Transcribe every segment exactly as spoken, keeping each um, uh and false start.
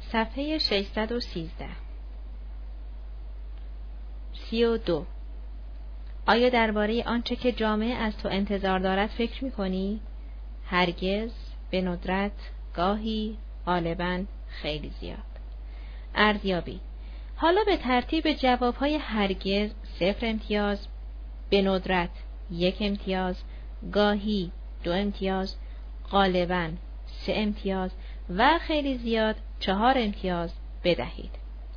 صفحه ششصد و سیزده. سی و دو. آیا درباره آنچه که جامعه از تو انتظار دارد فکر می‌کنی؟ هرگز، به ندرت، گاهی، غالباً، خیلی زیاد. ارزیابی. حالا به ترتیب جوابهای هرگز صفر امتیاز، به ندرت یک امتیاز، گاهی دو امتیاز، غالباً سه امتیاز و خیلی زیاد چهار امتیاز بدهید.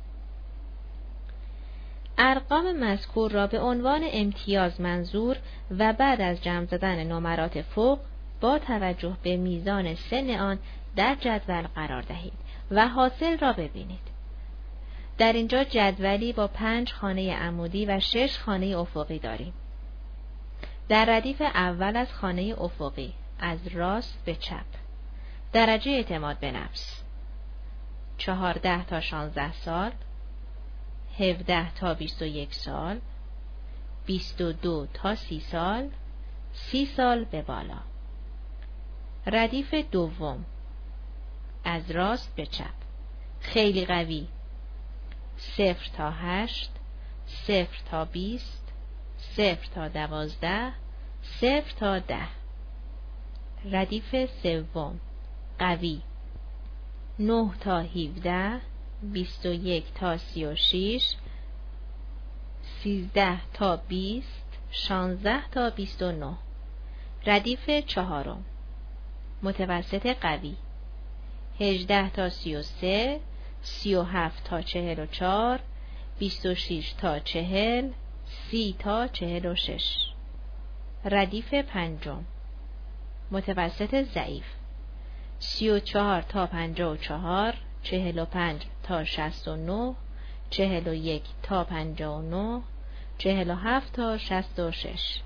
ارقام مذکور را به عنوان امتیاز منظور و بعد از جمع زدن نمرات فوق با توجه به میزان سن آن در جدول قرار دهید و حاصل را ببینید. در اینجا جدولی با پنج خانه عمودی و شش خانه افقی داریم. در ردیف اول از خانه افقی از راست به چپ درجه اعتماد به نفس چهارده تا شانزده سال، هفده تا بیست و یک سال، بیست و دو تا سی سال، سی سال به بالا. ردیف دوم از راست به چپ خیلی قوی صفر تا هشت، صفر تا بیست، صفر تا دوازده، صفر تا ده. ردیف سوم قوی نه تا هفده، بیست و یک تا سی و شش، سیزده تا بیست، شانزده تا بیست و نه. ردیف چهارم متوسط قوی هجده تا سی و سه، سی و هفت تا چهل و چهار، بیست و شش تا چهل، سی تا چهل و شش. ردیف پنجم متوسط ضعیف سی و چهار تا پنجاه و چهار، چهل و پنج تا شصت و نه، چهل و یک تا پنجاه و نه، چهل و هفت تا شصت و شش.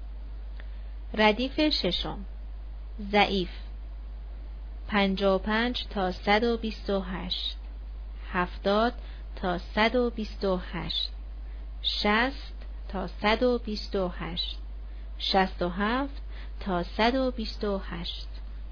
ردیف ششم ضعیف پنجاه و پنج تا صد و بیست و هشت، هفتاد تا صد و بیست و هشت، شصت تا صد و بیست و هشت، شصت و هفت تا صد و بیست و هشت.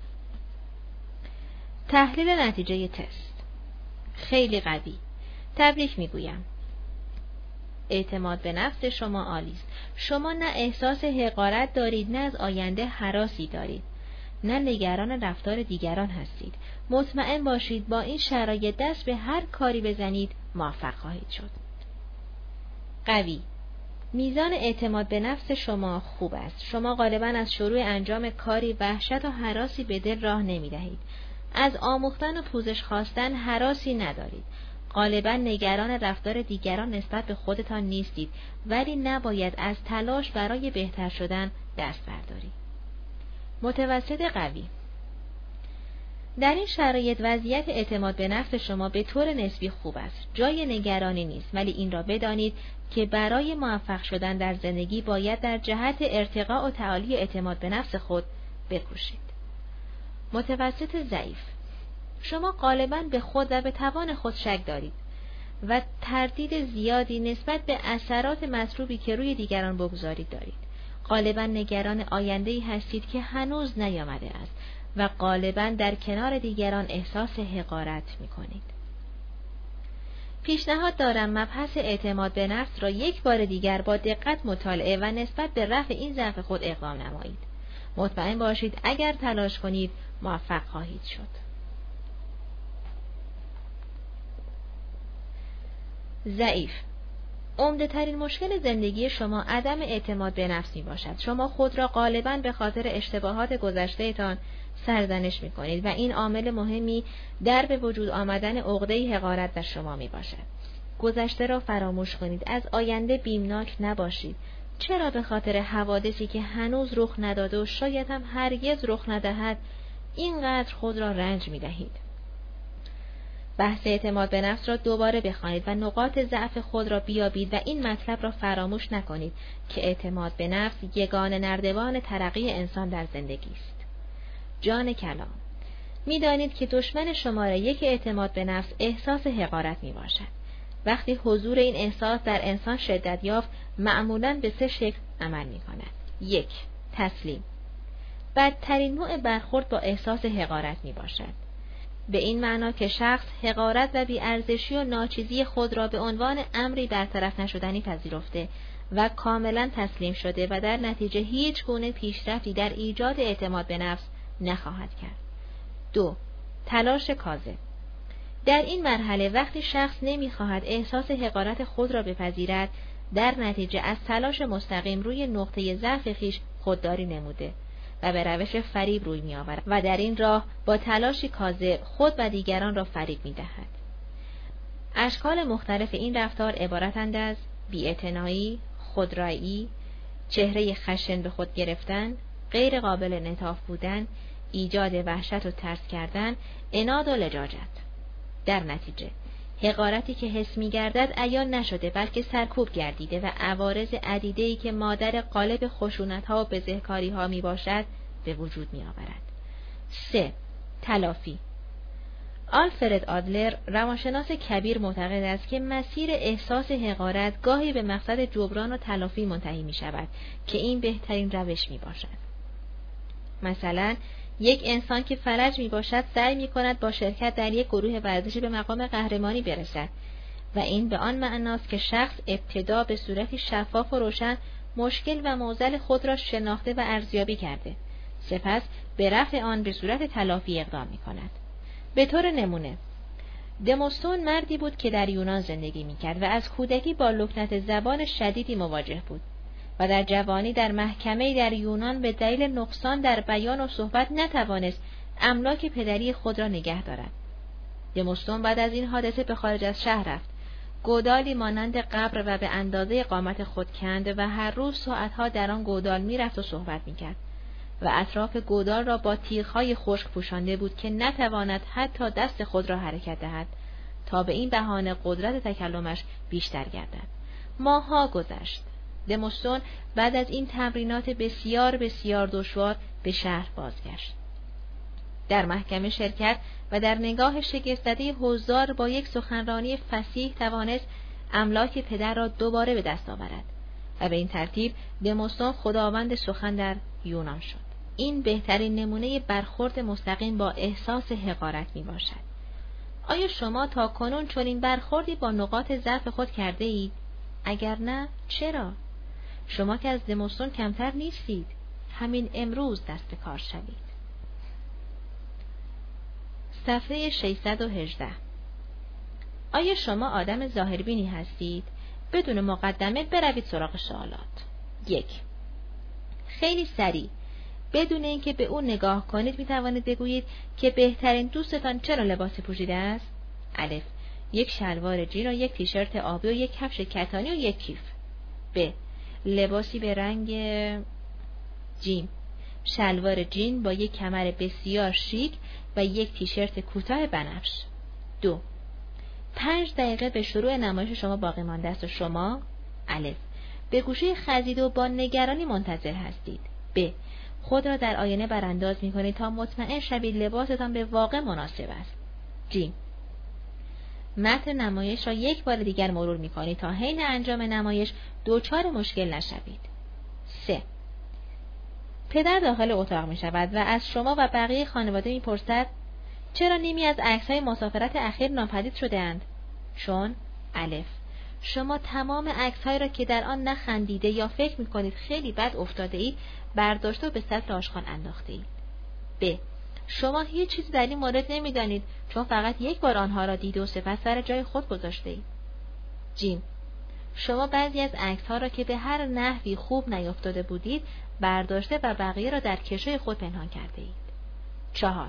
تحلیل نتیجه تست. خیلی قوی. تبریک میگویم. اعتماد به نفس شما عالی است. شما نه احساس حقارت دارید، نه از آینده هراسی دارید، نه نگران رفتار دیگران هستید. مطمئن باشید با این شرایط دست به هر کاری بزنید موفق خواهید شد. قوی. میزان اعتماد به نفس شما خوب است. شما غالباً از شروع انجام کاری وحشت و هراسی به دل راه نمی دهید. از آموختن و پوزش خواستن هراسی ندارید. غالباً نگران رفتار دیگران نسبت به خودتان نیستید، ولی نباید از تلاش برای بهتر شدن دست بردارید. متوسط قوی. در این شرایط وضعیت اعتماد به نفس شما به طور نسبی خوب است. جای نگرانی نیست، ولی این را بدانید که برای موفق شدن در زندگی باید در جهت ارتقاء و تعالی اعتماد به نفس خود بکوشید. متوسط ضعیف. شما غالباً به خود و به توان خود شک دارید و تردید زیادی نسبت به اثرات مطلوبی که روی دیگران بگذارید دارید. غالباً نگران آینده‌ای هستید که هنوز نیامده است و غالباً در کنار دیگران احساس حقارت می‌کنید. پیشنهاد دارم مبحث اعتماد به نفس را یک بار دیگر با دقت مطالعه و نسبت به رفع این ضعف خود اقدام نمایید. مطمئن باشید اگر تلاش کنید موفق خواهید شد. ضعیف. عمده ترین مشکل زندگی شما عدم اعتماد به نفس می باشد. شما خود را غالباً به خاطر اشتباهات گذشته تان سرزنش می کنید و این عامل مهمی در به وجود آمدن عقده حقارت در شما می باشد. گذشته را فراموش کنید. از آینده بیمناک نباشید. چرا به خاطر حوادثی که هنوز رخ نداده و شاید هم هرگز رخ ندهد اینقدر خود را رنج می دهید؟ بحث اعتماد به نفس را دوباره بخوانید و نقاط ضعف خود را بیابید و این مطلب را فراموش نکنید که اعتماد به نفس یگانه نردبان ترقی انسان در زندگی است. جان کلام. می‌دانید که دشمن شماره یک اعتماد به نفس احساس حقارت می باشد. وقتی حضور این احساس در انسان شدت یافت، معمولاً به سه شکل عمل می کند. یک، تسلیم. بدترین نوع برخورد با احساس حقارت می باشد. به این معنا که شخص حقارت و بی‌ارزشی و ناچیزی خود را به عنوان امری برطرف نشدنی پذیرفته و کاملا تسلیم شده و در نتیجه هیچ گونه پیشرفتی در ایجاد اعتماد به نفس نخواهد کرد. دو. تلاش کاذب. در این مرحله وقتی شخص نمی‌خواهد احساس حقارت خود را بپذیرد، در نتیجه از تلاش مستقیم روی نقطه ضعف خویش خودداری نموده و به روش فریب روی می‌آورد و در این راه با تلاشی کاذب خود و دیگران را فریب می‌دهد. اشکال مختلف این رفتار عبارتند از بی‌اعتنایی، خودرایی، چهره خشن به خود گرفتن، غیر قابل انعطاف بودن، ایجاد وحشت و ترس کردن، عناد و لجاجت. در نتیجه حقارتی که حس می‌گردد عیان نشده بلکه سرکوب گردیده و عوارض عدیده‌ای که مادر قالب خشونت‌ها و بزهکاری‌ها میباشد به وجود می‌آورد. سه. تلافی. آلفرد آدلر روانشناس کبیر معتقد است که مسیر احساس حقارت گاهی به مقصد جبران و تلافی منتهی می‌شود که این بهترین روش میباشد. مثلا یک انسان که فلج می باشد سعی می کند با شرکت در یک گروه ورزشی به مقام قهرمانی برسد و این به آن معناست که شخص ابتدا به صورتی شفاف و روشن مشکل و معضل خود را شناخته و ارزیابی کرده، سپس به رفع آن به صورت تلافی اقدام می کند. به طور نمونه دموستون مردی بود که در یونان زندگی می کرد و از کودکی با لکنت زبان شدیدی مواجه بود و در جوانی در محکمه در یونان به دلیل نقصان در بیان و صحبت نتوانست املاک پدری خود را نگه دارد. دموستون بعد از این حادثه به خارج از شهر رفت، گودالی مانند قبر و به اندازه قامت خود کند و هر روز ساعتها در آن گودال میرفت و صحبت میکرد و اطراف گودال را با تیغ‌های خشک پوشانده بود که نتواند حتی دست خود را حرکت دهد تا به این بهانه قدرت تکلمش بیشتر گردد. ماه‌ها گذشت. دموستون بعد از این تمرینات بسیار بسیار دشوار به شهر بازگشت. در محکمه شرکت و در نگاه شگفت‌زده حضار با یک سخنرانی فصیح توانست املاک پدر را دوباره به دست آورد و به این ترتیب دموستون خداوند سخن در یونان شد. این بهترین نمونه برخورد مستقیم با احساس حقارت می باشد. آیا شما تا کنون چنین برخوردی با نقاط ضعف خود کرده اید؟ اگر نه، چرا؟ شما که از دموستون کمتر نیستید. همین امروز دست به کار شوید. صفحه ششصد و هجده. آیا شما آدم ظاهربینی هستید؟ بدون مقدمه بروید سراغ سوالات. یک. خیلی سریع بدون اینکه به اون نگاه کنید می توانید بگویید که بهترین دوستتان چرا لباسی پوشیده است؟ الف. یک شلوار جین و یک تیشرت آبی و یک کفش کتانی و یک کیف. ب. لباسی به رنگ جین، شلوار جین با یک کمر بسیار شیک و یک تیشرت کوتاه بنفش. دو. پنج دقیقه به شروع نمایش شما باقی مانده است و شما الف. به گوشه خزیده و با نگرانی منتظر هستید. ب. خود را در آینه برانداز می کنید تا مطمئن شوید لباستان به واقع مناسب است. ج. متن نمایش را یک بار دیگر مرور می کنید تا حین انجام نمایش دوچار مشکل نشوید. سه. پدر داخل اتاق می شود و از شما و بقیه خانواده می پرسد چرا نیمی از عکس‌های مسافرت اخیر ناپدید شده‌اند؟ چون الف. شما تمام عکس‌هایی را که در آن نخندیده یا فکر می کنید خیلی بد افتاده اید برداشته و به سطل آشغال انداخته اید. ب. شما هیچ چیزی در این مورد نمی‌دانید چون فقط یک بار آنها را دید و سپس سر جای خود گذاشته اید. ج. شما بعضی از عکس‌ها را که به هر نحوی خوب نیفتاده بودید برداشته و بقیه را در کشوی خود پنهان کرده اید. چهار.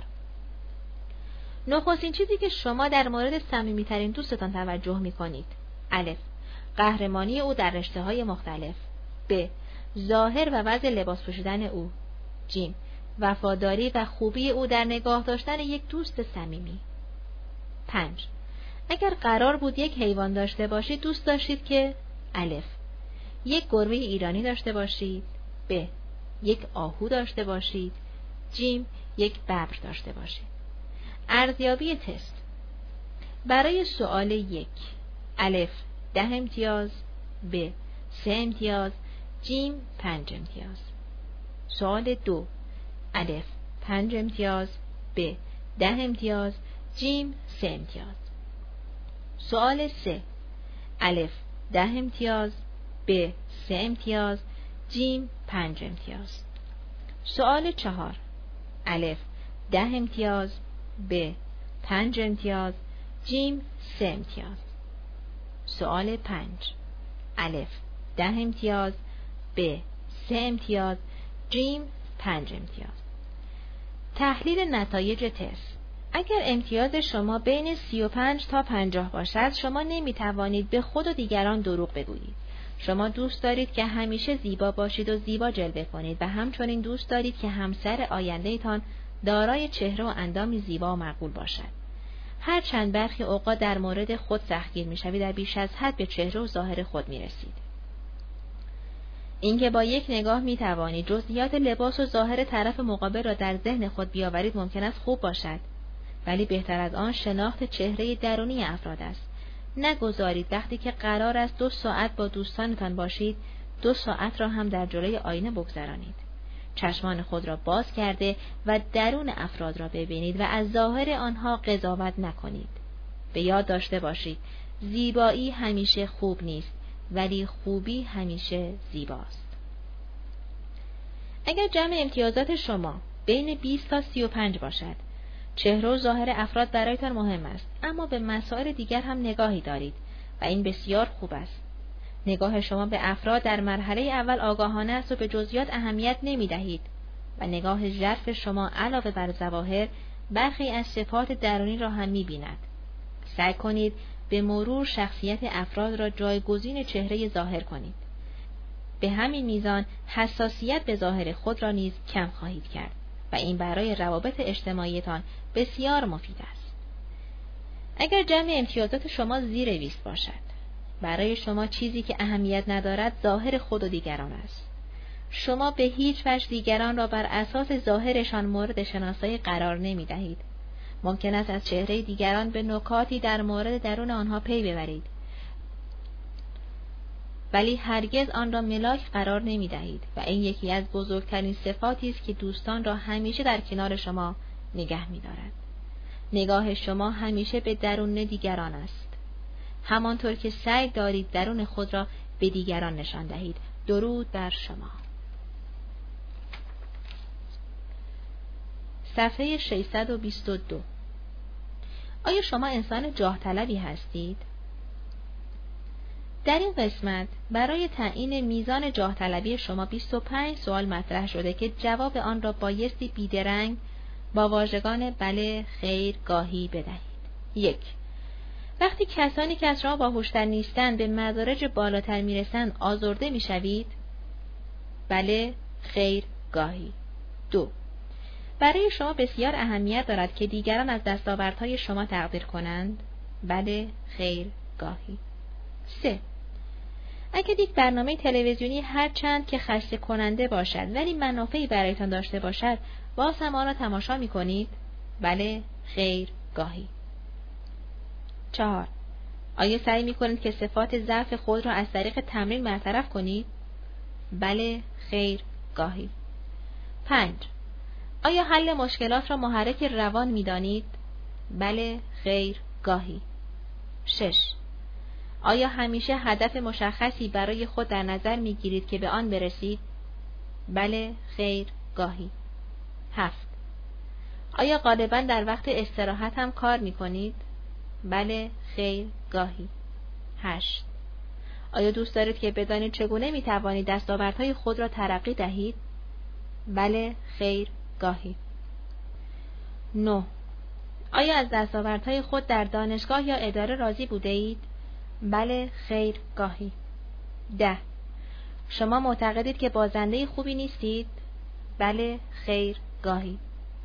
نخستین چیزی که شما در مورد صمیمی‌ترین دوستتان توجه می‌کنید. الف. قهرمانی او در رشته‌های مختلف. ب. ظاهر و وضع لباس پوشیدن او. ج. وفاداری و خوبی او در نگاه داشتن یک دوست صمیمی. پنج. اگر قرار بود یک حیوان داشته باشید دوست داشتید که الف. یک گربه ایرانی داشته باشید. ب. یک آهو داشته باشید. ج. یک ببر داشته باشید. ارزیابی تست. برای سوال یک الف ده امتیاز، ب سه امتیاز، ج پنج امتیاز. سوال دو الف پنج امتیاز، ب ده امتیاز، جیم سه امتیاز. سوال سه. الف ده امتیاز، ب سه امتیاز، جیم پنج امتیاز. سوال چهار. الف ده امتیاز، ب پنج امتیاز، جیم سه امتیاز. سوال پنج. الف ده امتیاز، ب سه امتیاز، جیم پنج امتیاز. تحلیل نتایج تست. اگر امتیاز شما بین سی و پنج تا پنجاه باشد، شما نمی توانید به خود و دیگران دروغ بگویید. شما دوست دارید که همیشه زیبا باشید و زیبا جلوه کنید و همچنین دوست دارید که همسر آینده‌تان دارای چهره و اندامی زیبا و مقبول باشد. هرچند برخی اوقات در مورد خود سختگیر می‌شوید، در بیش از حد به چهره و ظاهر خود می‌رسید. اینکه با یک نگاه می‌توانید جزئیات لباس و ظاهر طرف مقابل را در ذهن خود بیاورید ممکن است خوب باشد، ولی بهتر از آن شناخت چهره درونی افراد است. نگذارید وقتی که قرار است دو ساعت با دوستانتان باشید، دو ساعت را هم در جلوی آینه بگذرانید. چشمان خود را باز کرده و درون افراد را ببینید و از ظاهر آنها قضاوت نکنید. به یاد داشته باشید، زیبایی همیشه خوب نیست، ولی خوبی همیشه زیباست. اگر جمع امتیازات شما بین بیست تا سی و پنج باشد، چهره و ظاهر افراد برایتان مهم است، اما به مسائل دیگر هم نگاهی دارید و این بسیار خوب است. نگاه شما به افراد در مرحله اول آگاهانه است و به جزئیات اهمیت نمی دهید و نگاه ژرف شما علاوه بر ظواهر برخی از صفات درونی را هم می بیند. سعی کنید به مرور شخصیت افراد را جایگزین چهره ظاهر کنید. به همین میزان حساسیت به ظاهر خود را نیز کم خواهید کرد و این برای روابط اجتماعیتان بسیار مفید است. اگر جمع امتیازات شما زیر بیست باشد، برای شما چیزی که اهمیت ندارد ظاهر خود و دیگران است. شما به هیچ وجه دیگران را بر اساس ظاهرشان مورد شناسایی قرار نمی دهید. ممکن است از چهره دیگران به نکاتی در مورد درون آنها پی ببرید، ولی هرگز آن را ملاک قرار نمی دهید و این یکی از بزرگترین صفاتی است که دوستان را همیشه در کنار شما نگه می دارد. نگاه شما همیشه به درون دیگران است، همانطور که سعی دارید درون خود را به دیگران نشان دهید. درود بر شما. صفحه ششصد و بیست و دو. آیا شما انسان جاه طلبی هستید؟ در این قسمت برای تعیین میزان جاه طلبی شما بیست و پنج سوال مطرح شده که جواب آن را بایستی بیدرنگ با واژگان بله، خیر، گاهی بدهید. یک. وقتی کسانی که از شما باهوشتر نیستند به مدارج بالاتر میرسند آزرده میشوید؟ بله، خیر، گاهی. دو. برای شما بسیار اهمیت دارد که دیگران از دستاوردهای شما تقدیر کنند؟ بله، خیر، گاهی. سه. اگر یک برنامه تلویزیونی هر چند که خسته کننده باشد ولی منافعی برایتان داشته باشد، باز هم آن را تماشا می کنید؟ بله، خیر، گاهی. چهار. آیا سعی می کنید که صفات ضعف خود را از طریق تمرین برطرف کنید؟ بله، خیر، گاهی. پنج. آیا حل مشکلات را محرک روان می دانید؟ بله، خیر، گاهی. شش. آیا همیشه هدف مشخصی برای خود در نظر می گیرید که به آن برسید؟ بله، خیر، گاهی. هفت. آیا غالباً در وقت استراحت هم کار می کنید؟ بله، خیر، گاهی. هشت. آیا دوست دارید که بدانید چگونه می توانید دستاوردهای خود را ترقی دهید؟ بله، خیر، گاهی. نه. آیا از دستاوردهای خود در دانشگاه یا اداره راضی بوده اید؟ بله، خیر، گاهی. ده. شما معتقدید که بازنده خوبی نیستید؟ بله، خیر، گاهی.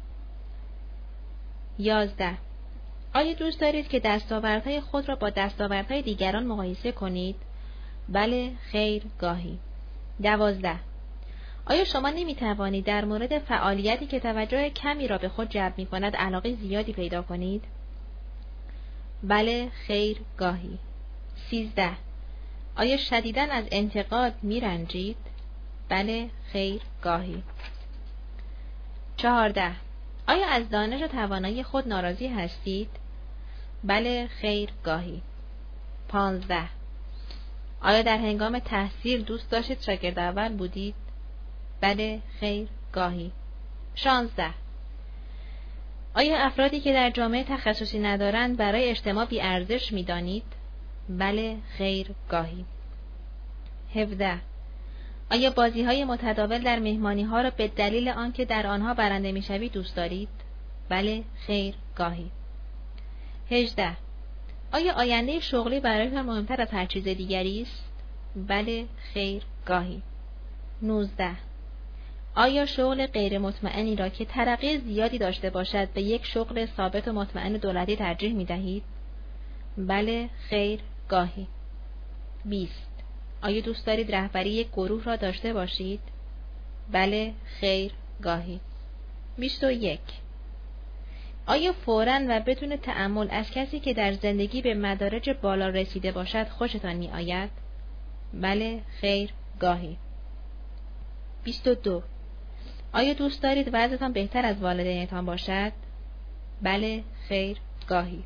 یازده. آیا دوست دارید که دستاوردهای خود را با دستاوردهای دیگران مقایسه کنید؟ بله، خیر، گاهی. دوازده. آیا شما نمی توانید در مورد فعالیتی که توجه کمی را به خود جلب می کند علاقه زیادی پیدا کنید؟ بله، خیر، گاهی. سیزده. آیا شدیداً از انتقاد می رنجید؟ بله، خیر، گاهی. چهارده. آیا از دانش و توانایی خود ناراضی هستید؟ بله خیر گاهی. پانزده. آیا در هنگام تحصیل دوست داشتید شاگرد اول بودید؟ بله خیر گاهی. شانزده. آیا افرادی که در جامعه تخصصی ندارند برای اجتماع بی ارزش می دانید؟ بله خیر گاهی. هفده. آیا بازی های متداول در مهمانی ها را به دلیل آنکه در آنها برنده می شوید دوست دارید؟ بله خیر گاهی. هجده. آیا آینده شغلی برایتان مهمتر از هر چیز دیگری است؟ بله خیر گاهی. نوزده. آیا شغل غیر مطمئنی را که ترقی زیادی داشته باشد به یک شغل ثابت و مطمئن دولتی ترجیح می دهید؟ بله خیر گاهی. بیست. آیا دوست دارید رهبری یک گروه را داشته باشید؟ بله خیر گاهی. بیست و یک. آیا فوراً و بدون تأمل از کسی که در زندگی به مدارج بالا رسیده باشد خوشتان می آید؟ بله خیر گاهی. بیست و دو. آیا دوست دارید وضعتان بهتر از والدینتان باشد؟ بله خیر گاهی.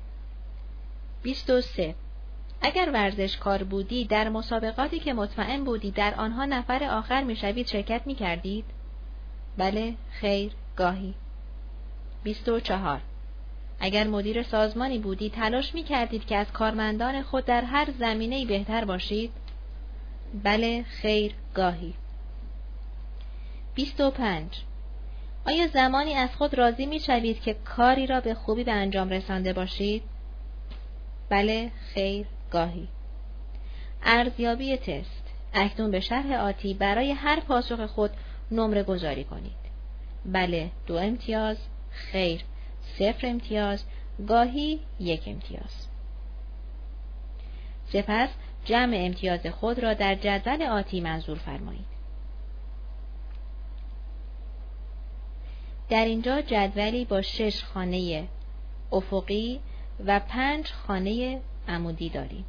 بیست و سه. اگر ورزشکار بودی در مسابقاتی که مطمئن بودی در آنها نفر آخر می شوید شرکت می کردید؟ بله خیر گاهی. بیست و چهار. اگر مدیر سازمانی بودی تلاش می کردید که از کارمندان خود در هر زمینه‌ای بهتر باشید؟ بله خیر گاهی. بیست و پنج. آیا زمانی از خود راضی می شوید که کاری را به خوبی به انجام رسانده باشید؟ بله خیر گاهی. ارزیابی تست. اکنون به شرح آتی برای هر پاسخ خود نمره گذاری کنید. بله دو امتیاز، خیر صفر امتیاز، گاهی یک امتیاز. سپس جمع امتیاز خود را در جدول آتی منظور فرمایید. در اینجا جدولی با شش خانه افقی و پنج خانه عمودی داریم.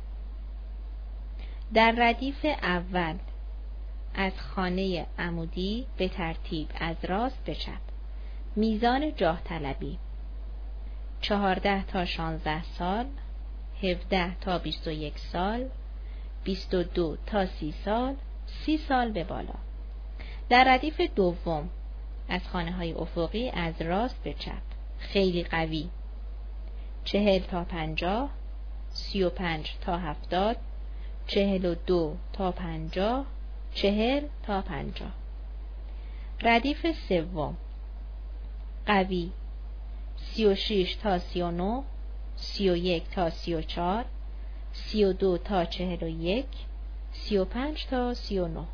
در ردیف اول از خانه عمودی به ترتیب از راست به چپ میزان جاه طلبی چهارده تا شانزده سال، هفده تا بیست و یک سال، بیست و دو تا سی سال، سی سال به بالا. در ردیف دوم از خانه های افقی از راست به چپ خیلی قوی چهل تا پنجاه، سی و پنج تا هفتاد، چهل و دو تا پنجاه، چهل تا پنجاه. ردیف سوم قوی سی و شش تا سی و نه، سی و یک تا سی و چهار، سی و دو تا چهل و یک، سی و پنج تا سی و نه.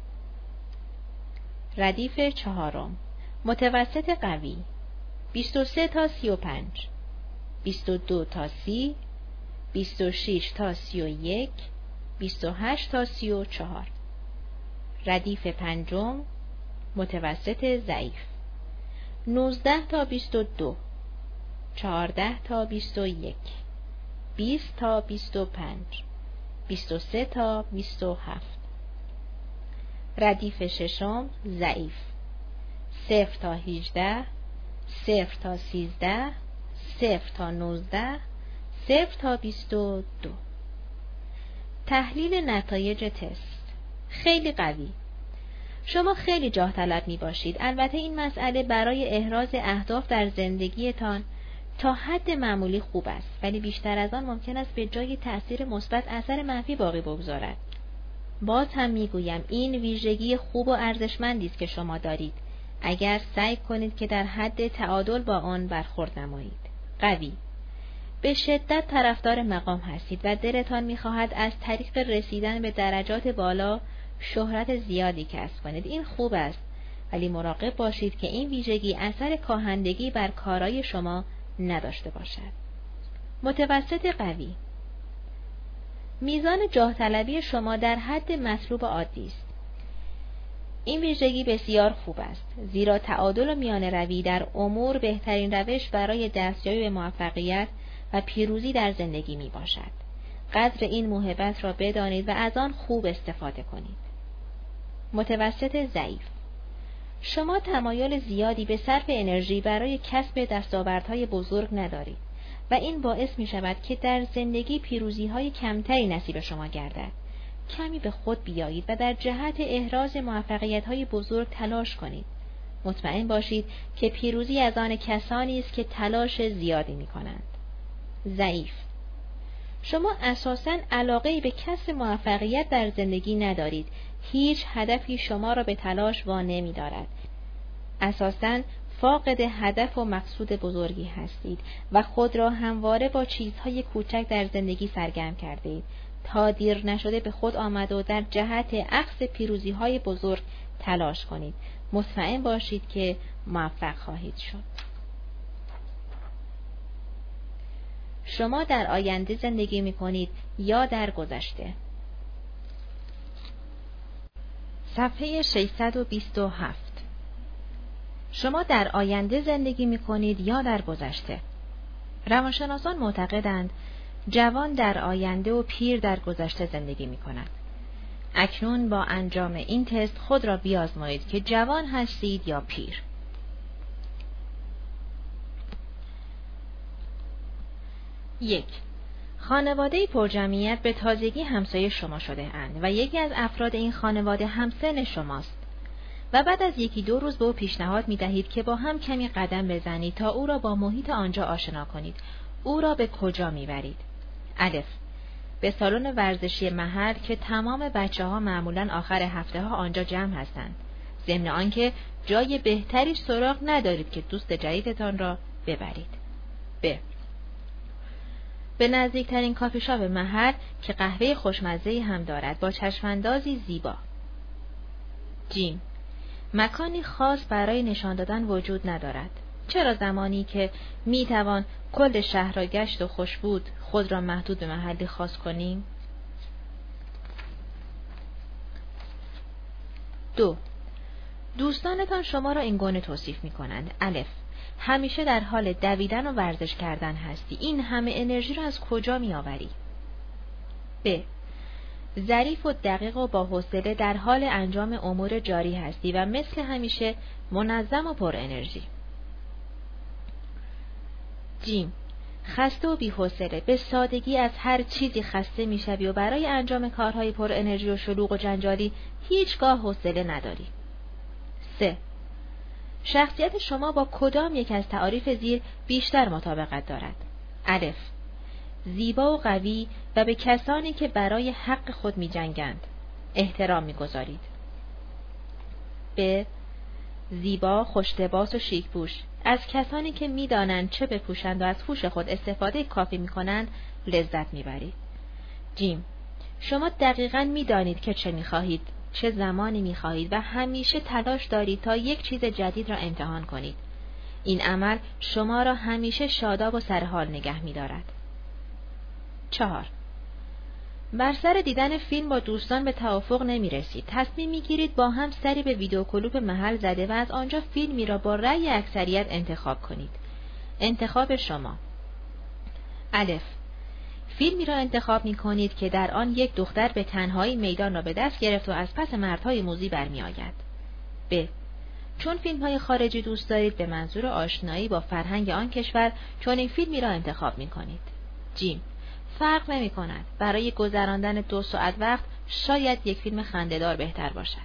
ردیف چهارم متوسط قوی بیست و سه تا سی و پنج، بیست و دو تا سی، بیست و شش تا سی و یک، بیست و هشت تا سی و چهار. ردیف پنجم متوسط ضعیف نوزده تا بیست و دو، چهارده تا بیست و یک، بیست تا بیست و پنج، بیست و سه تا بیست و هفت. ردیف ششم ضعیف صفر تا هجده، صفر تا سیزده، صفر تا نوزده، صفر تا بیست و دو. تحلیل نتایج تست. خیلی قوی. شما خیلی جاه طلب می باشید. البته این مسئله برای احراز اهداف در زندگیتان تا حد معمولی خوب است، ولی بیشتر از آن ممکن است به جای تأثیر مثبت اثر منفی باقی بگذارد. باز هم می گویم این ویژگی خوب و ارزشمندی است که شما دارید اگر سعی کنید که در حد تعادل با آن برخورد نمایید. قوی. به شدت طرفدار مقام هستید و دلتان می‌خواهد از طریق رسیدن به درجات بالا شهرت زیادی کسب کنید. این خوب است، ولی مراقب باشید که این ویژگی اثر کاهندگی بر کارای شما نداشته باشد. متوسط قوی. میزان جاه طلبی شما در حد مطلوب عادی است. این ویژگی بسیار خوب است، زیرا تعادل و میانه روی در امور بهترین روش برای دستیابی به موفقیت و پیروزی در زندگی می باشد. قدر این موهبت را بدانید و از آن خوب استفاده کنید. متوسط ضعیف. شما تمایل زیادی به صرف انرژی برای کسب دستاوردهای بزرگ ندارید و این باعث می شود که در زندگی پیروزی های کمتری نصیب شما گردد. کمی به خود بیایید و در جهت احراز موفقیت های بزرگ تلاش کنید. مطمئن باشید که پیروزی از آن کسانی است که تلاش زیادی می کنند. ضعیف. شما اساساً علاقه‌ای به کسب موفقیت در زندگی ندارید. هیچ هدفی شما را به تلاش وانمی دارد. اساساً فاقد هدف و مقصود بزرگی هستید و خود را همواره با چیزهای کوچک در زندگی سرگرم کرده اید تا دیر نشده به خود آمد و در جهت اخذ پیروزی‌های بزرگ تلاش کنید. مطمئن باشید که موفق خواهید شد. شما در آینده زندگی می کنید یا در گذشته؟ صفحه ششصد و بیست و هفت. شما در آینده زندگی می کنید یا در گذشته؟ روانشناسان معتقدند جوان در آینده و پیر در گذشته زندگی می کند. اکنون با انجام این تست خود را بیازمایید که جوان هستید یا پیر. یک. خانواده پرجمعیت به تازگی همسایه شما شده اند و یکی از افراد این خانواده همسن شماست و بعد از یکی دو روز به او پیشنهاد می دهید که با هم کمی قدم بزنید تا او را با محیط آنجا آشنا کنید. او را به کجا می برید؟ الف. به سالن ورزشی محل که تمام بچه ها معمولاً آخر هفته ها آنجا جمع هستند. ضمن آنکه جای بهتری سراغ ندارید که دوست جدیدتان را ببرید. ب. به نزدیکترین کافی شاپ محل که قهوه خوشمزه‌ای هم دارد با چشماندازی زیبا. جیم. مکانی خاص برای نشان دادن وجود ندارد. چرا زمانی که می توان کل شهر را گشت و خوشبود خود را محدود به محلی خاص کنیم؟ دو. دوستانتان شما را این گونه توصیف می کنند. الف. همیشه در حال دویدن و ورزش کردن هستی. این همه انرژی را از کجا می آوری؟ ب. ظریف و دقیق و با حوصله در حال انجام امور جاری هستی و مثل همیشه منظم و پر انرژی. جیم. خسته و بی حوصله، به سادگی از هر چیزی خسته میشوی و برای انجام کارهای پر انرژی و شلوغ و جنجالی هیچگاه حوصله نداری. سه. شخصیت شما با کدام یک از تعاریف زیر بیشتر مطابقت دارد؟ الف. زیبا و قوی و به کسانی که برای حق خود می جنگند احترام می گذارید. ب. زیبا، خوش‌لباس و شیک‌پوش، از کسانی که می دانند چه بپوشند و از پوش خود استفاده کافی می کنند لذت می برید. جیم. شما دقیقاً می دانید که چه می خواهید، چه زمانی می خواهید و همیشه تلاش دارید تا یک چیز جدید را امتحان کنید. این عمل شما را همیشه شاداب و سرحال نگه می دارد. چهار. بر سر دیدن فیلم با دوستان به توافق نمی رسید. تصمیم می گیرید با هم سری به ویدیو کلوپ محل زده و از آنجا فیلمی را با رأی اکثریت انتخاب کنید. انتخاب شما. الف. فیلمی را انتخاب می کنید که در آن یک دختر به تنهایی میدان را به دست گرفت و از پس مردهای موذی برمی آید. ب. چون فیلم های خارجی دوست دارید به منظور آشنایی با فرهنگ آن کشور چون این فیلمی را انتخاب می کنید. جیم. فرق نمی کند. برای گذراندن دو ساعت وقت شاید یک فیلم خنده‌دار بهتر باشد.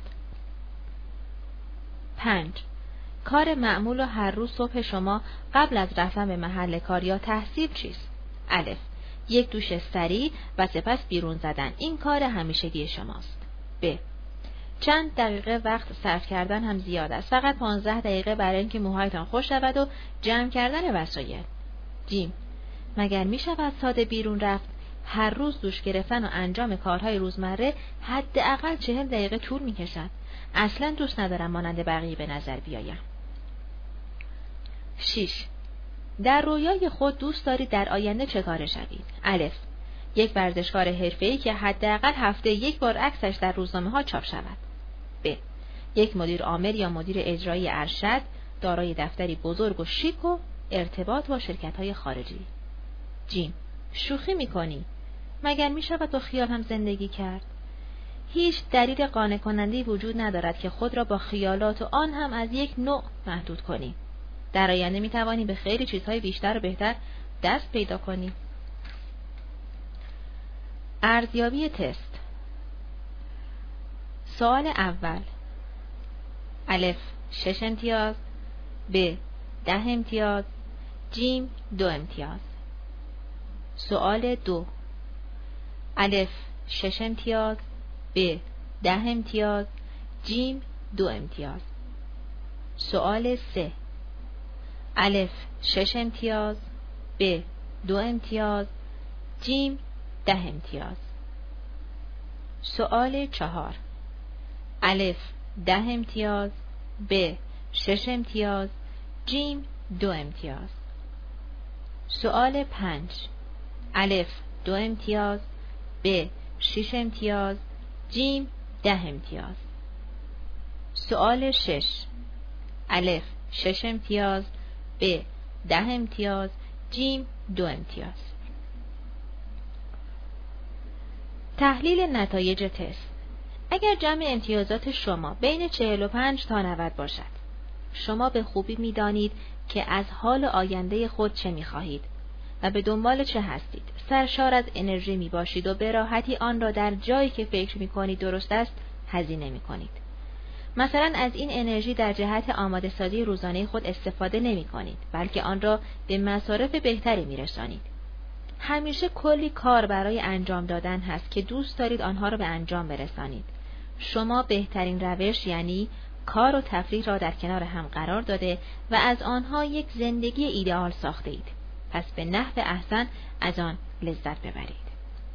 پنج. کار معمول و هر روز صبح شما قبل از رفتن به محل کار یا تحصیل چیست؟ الف. یک دوش سریع و سپس بیرون زدن. این کار همیشگی شماست. ب. چند دقیقه وقت صرف کردن هم زیاد است. فقط پانزده دقیقه برای اینکه موهایتان خوش شود و جمع کردن وسایل. جیم. مگر می شود ساده بیرون رفت؟ هر روز دوش گرفتن و انجام کارهای روزمره حداقل چهل دقیقه طول می کشد. اصلا دوست ندارم مانند بقیه به نظر بیایم. شش. در رویای خود دوست دارید در آینده چه کاره شوید؟ الف. یک ورزشکار حرفه‌ای که حداقل هفته یک بار عکسش در روزنامه‌ها چاپ شود. ب. یک مدیر عامل یا مدیر اجرایی ارشد دارای دفتری بزرگ و شیک و ارتباط با شرکت‌های خارجی. جیم. شوخی می‌کنی؟ مگر می‌شود با خیال هم زندگی کرد؟ هیچ دلیل قانع کننده‌ای وجود ندارد که خود را با خیالات و آن هم از یک نوع محدود کنی. در آینده می‌توانی به خیلی چیزهای بیشتر و بهتر دست پیدا کنید. ارزیابی تست. سوال اول: الف شش امتیاز، ب ده امتیاز، جیم دو امتیاز. سوال دو: الف شش امتیاز، ب ده امتیاز، جیم دو امتیاز. سوال سه: الف شش امتیاز، ب دو امتیاز، جیم ده امتیاز. سوال چهار: الف ده امتیاز، ب شش امتیاز، جیم دو امتیاز. سوال پنج: الف دو امتیاز، ب شش امتیاز، جیم ده امتیاز. سوال شش: الف شش امتیاز، ب ده امتیاز، جیم دو امتیاز. تحلیل نتایج تست. اگر جمع امتیازات شما بین چهل و پنج تا نود باشد، شما به خوبی می‌دانید که از حال آینده خود چه می‌خواهید و به دنبال چه هستید. سرشار از انرژی می‌باشید و به راحتی آن را در جایی که فکر می‌کنید درست است هزینه می‌کنید. مثلا از این انرژی در جهت آماده سازی روزانه خود استفاده نمی‌کنید، بلکه آن را به مصارف بهتری می‌رسانید. همیشه کلی کار برای انجام دادن هست که دوست دارید آنها را به انجام برسانید. شما بهترین روش یعنی کار و تفریح را در کنار هم قرار داده و از آنها یک زندگی ایدئال ساخته اید. پس به نحو احسن از آن لذت ببرید.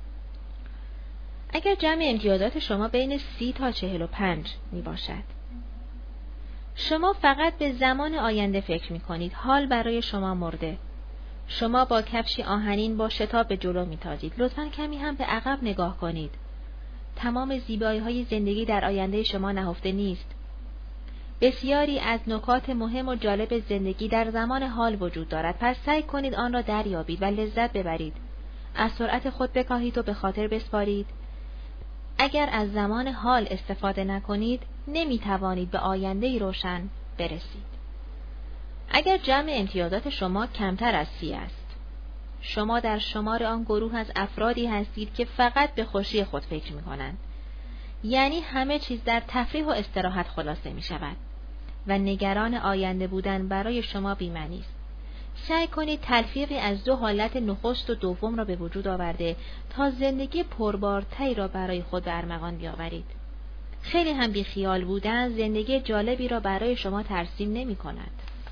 اگر جمع امتیازات شما بین سی تا چهل و پنج می باشد، شما فقط به زمان آینده فکر می کنید. حال برای شما مرده. شما با کفشی آهنین با شتاب به جلو می تازید. لطفاً کمی هم به عقب نگاه کنید. تمام زیبایی های زندگی در آینده شما نهفته نیست. بسیاری از نکات مهم و جالب زندگی در زمان حال وجود دارد. پس سعی کنید آن را دریابید و لذت ببرید. از سرعت خود بکاهید و به خاطر بسپارید. اگر از زمان حال استفاده نکنید، نمی توانید به آینده روشن برسید. اگر جمع امتیازات شما کمتر از سی است، شما در شمار آن گروه از افرادی هستید که فقط به خوشی خود فکر می کنند. یعنی همه چیز در تفریح و استراحت خلاصه می شود و نگران آینده بودن برای شما بی‌معنی است. سعی کنید تلفیقی از دو حالت نخست و دوم را به وجود آورده تا زندگی پربارتری را برای خود به ارمغان بیاورید. خیلی هم بی خیال بودن زندگی جالبی را برای شما ترسیم نمی کند.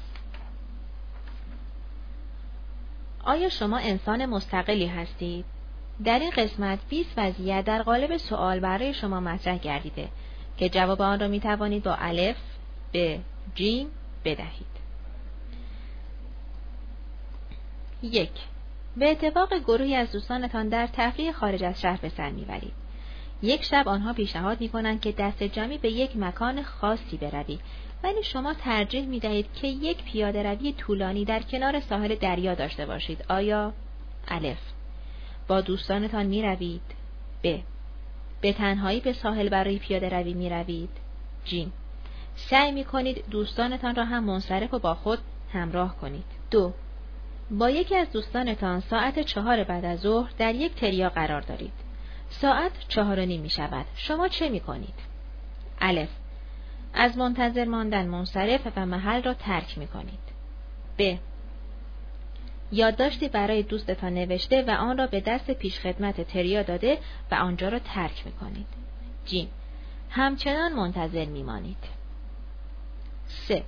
آیا شما انسان مستقلی هستید؟ در این قسمت بیست وضعیت در قالب سوال برای شما مطرح گردیده که جواب آن را می توانید با الف، ب، جیم بدهید. یک. به اتفاق گروهی از دوستانتان در تفریح خارج از شهر به سر میبرید. یک شب آنها پیشنهاد میکنند که دست جمعی به یک مکان خاصی بروی، ولی شما ترجیح میدهید که یک پیاده روی طولانی در کنار ساحل دریا داشته باشید. آیا الف با دوستانتان میروید؟ ب به تنهایی به ساحل برای پیاده روی میروید؟ جیم سعی میکنید دوستانتان را هم منصرف و با خود همراه کنید. دو. با یکی از دوستانتان ساعت چهار بعد از ظهر در یک تریا قرار دارید. ساعت چهار و نیم می شود. شما چه می کنید؟ الف از منتظر ماندن منصرف و محل را ترک می کنید. ب یادداشتی برای دوستتان نوشته و آن را به دست پیشخدمت تریا داده و آنجا را ترک می کنید. جیم همچنان منتظر می مانید. سه.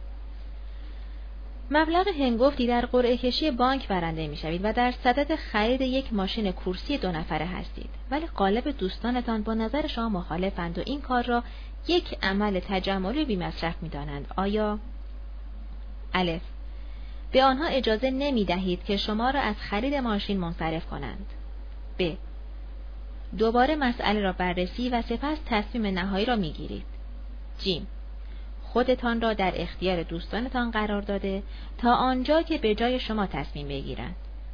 مبلغ هنگفتی در قرعه کشی بانک برنده می شوید و در صدد خرید یک ماشین کورسی دو نفره هستید، ولی غالب دوستانتان با نظر شما مخالفند و این کار را یک عمل تجملی بی مصرف می دانند. آیا الف به آنها اجازه نمی دهید که شما را از خرید ماشین منصرف کنند؟ ب دوباره مسئله را بررسی و سپس تصمیم نهایی را می گیرید. جیم خودتان را در اختیار دوستانتان قرار داده تا آنجا که به جای شما تصمیم بگیرند.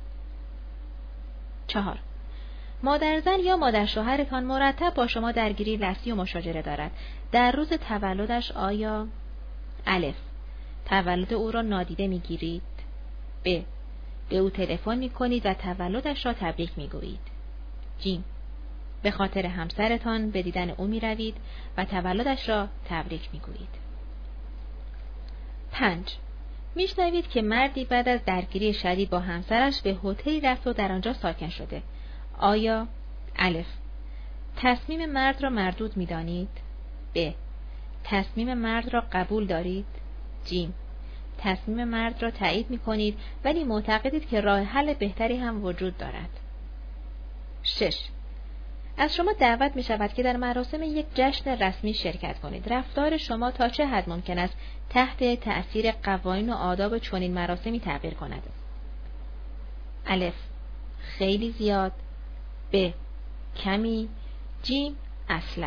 چهار. مادر زن یا مادر شوهرتان مرتب با شما درگیری لفظی و مشاجره دارد. در روز تولدش آیا الف تولد او را نادیده میگیرید؟ ب به او تلفن می کنید و تولدش را تبریک می گویید. جیم. به خاطر همسرتان به دیدن او می روید و تولدش را تبریک می گویید. پنج. میشنوید که مردی بعد از درگیری شدید با همسرش به هتلی رفت و در آنجا ساکن شده. آیا الف. تصمیم مرد را مردود می دانید؟ ب. تصمیم مرد را قبول دارید؟ جیم. تصمیم مرد را تایید می کنید ولی معتقدید که راه حل بهتری هم وجود دارد. شش. از شما دعوت می شود که در مراسم یک جشن رسمی شرکت کنید. رفتار شما تا چه حد ممکن است تحت تأثیر قوانین و آداب چنین مراسمی تغییر کند؟ الف. خیلی زیاد. ب. کمی. جیم. اصلا.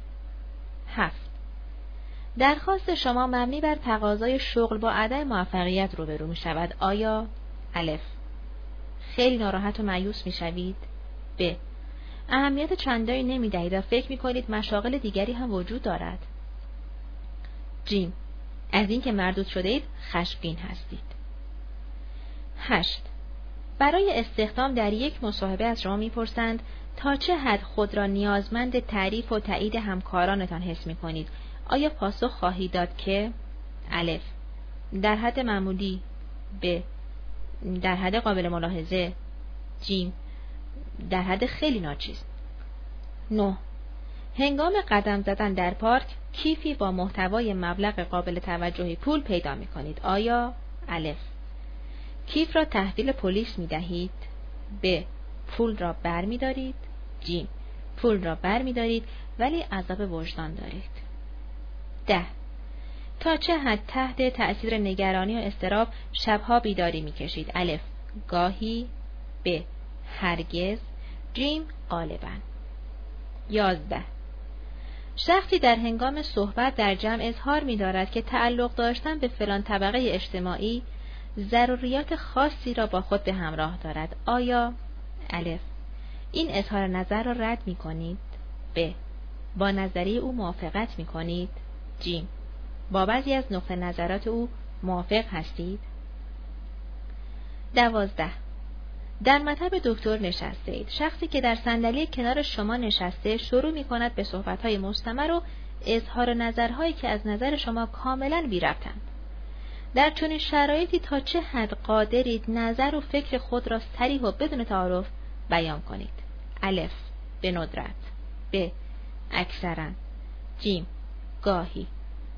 هفت. درخواست شما مبنی بر تقاضای شغل با عدم موفقیت روبرو می شود. آیا الف. خیلی ناراحت و مایوس می شوید؟ ب. اهمیت چندانی نمی دهید و فکر می کنید مشاغل دیگری هم وجود دارد؟ جیم. از این که مردود شده اید خشمگین هستید. هشت. برای استخدام در یک مصاحبه از شما می پرسند تا چه حد خود را نیازمند تعریف و تایید همکارانتان حس می کنید؟ آیا پاسخ خواهید داد که الف. در حد معمولی. ب. در حد قابل ملاحظه. جیم. در حد خیلی ناچیز. نه. هنگام قدم زدن در پارک کیفی با محتوای مبلغ قابل توجهی پول پیدا می کنید. آیا الف. کیف را تحویل پلیس می دهید؟ ب. پول را بر می دارید؟ جیم. پول را بر می دارید ولی عذاب وجدان دارید. ده. تا چه حد تحت تأثیر نگرانی و اضطراب شبها بیداری می کشید؟ الف. گاهی. ب. هرگز. جیم. غالباً. یازده. شخصی در هنگام صحبت در جمع اظهار می دارد که تعلق داشتن به فلان طبقه اجتماعی ضروریات خاصی را با خود به همراه دارد. آیا الف. این اظهار نظر را رد می کنید؟ ب. با نظریه او موافقت می کنید؟ جیم. با بعضی از نقطه نظرات او موافق هستید؟ دوازده. در مطب دکتر نشسته اید. شخصی که در صندلی کنار شما نشسته شروع می کند به صحبت‌های مستمر و اظهار نظرهایی که از نظر شما کاملاً بی ربطند. در چنین شرایطی تا چه حد قادرید نظر و فکر خود را صریح و بدون تعارف بیان کنید؟ الف. به ندرت. ب. اکثراً. جیم. گاهی.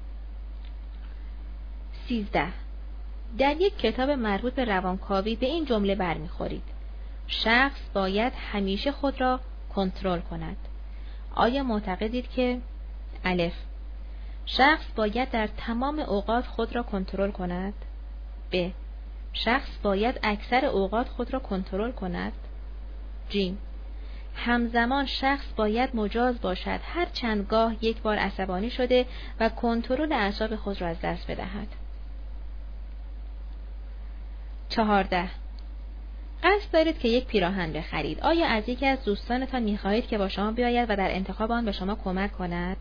سیزده. در یک کتاب مربوط به روانکاوی به این جمله برمیخورید: شخص باید همیشه خود را کنترل کند. آیا معتقدید که الف. شخص باید در تمام اوقات خود را کنترل کند؟ ب. شخص باید اکثر اوقات خود را کنترل کند؟ جیم. همزمان شخص باید مجاز باشد هر چند گاه یک بار عصبانی شده و کنترل اعصاب خود را از دست بدهد. چهارده. قصد دارید که یک پیراهن بخرید. آیا از یکی از دوستانتان می‌خواهید که با شما بیاید و در انتخاب آن به شما کمک کند؟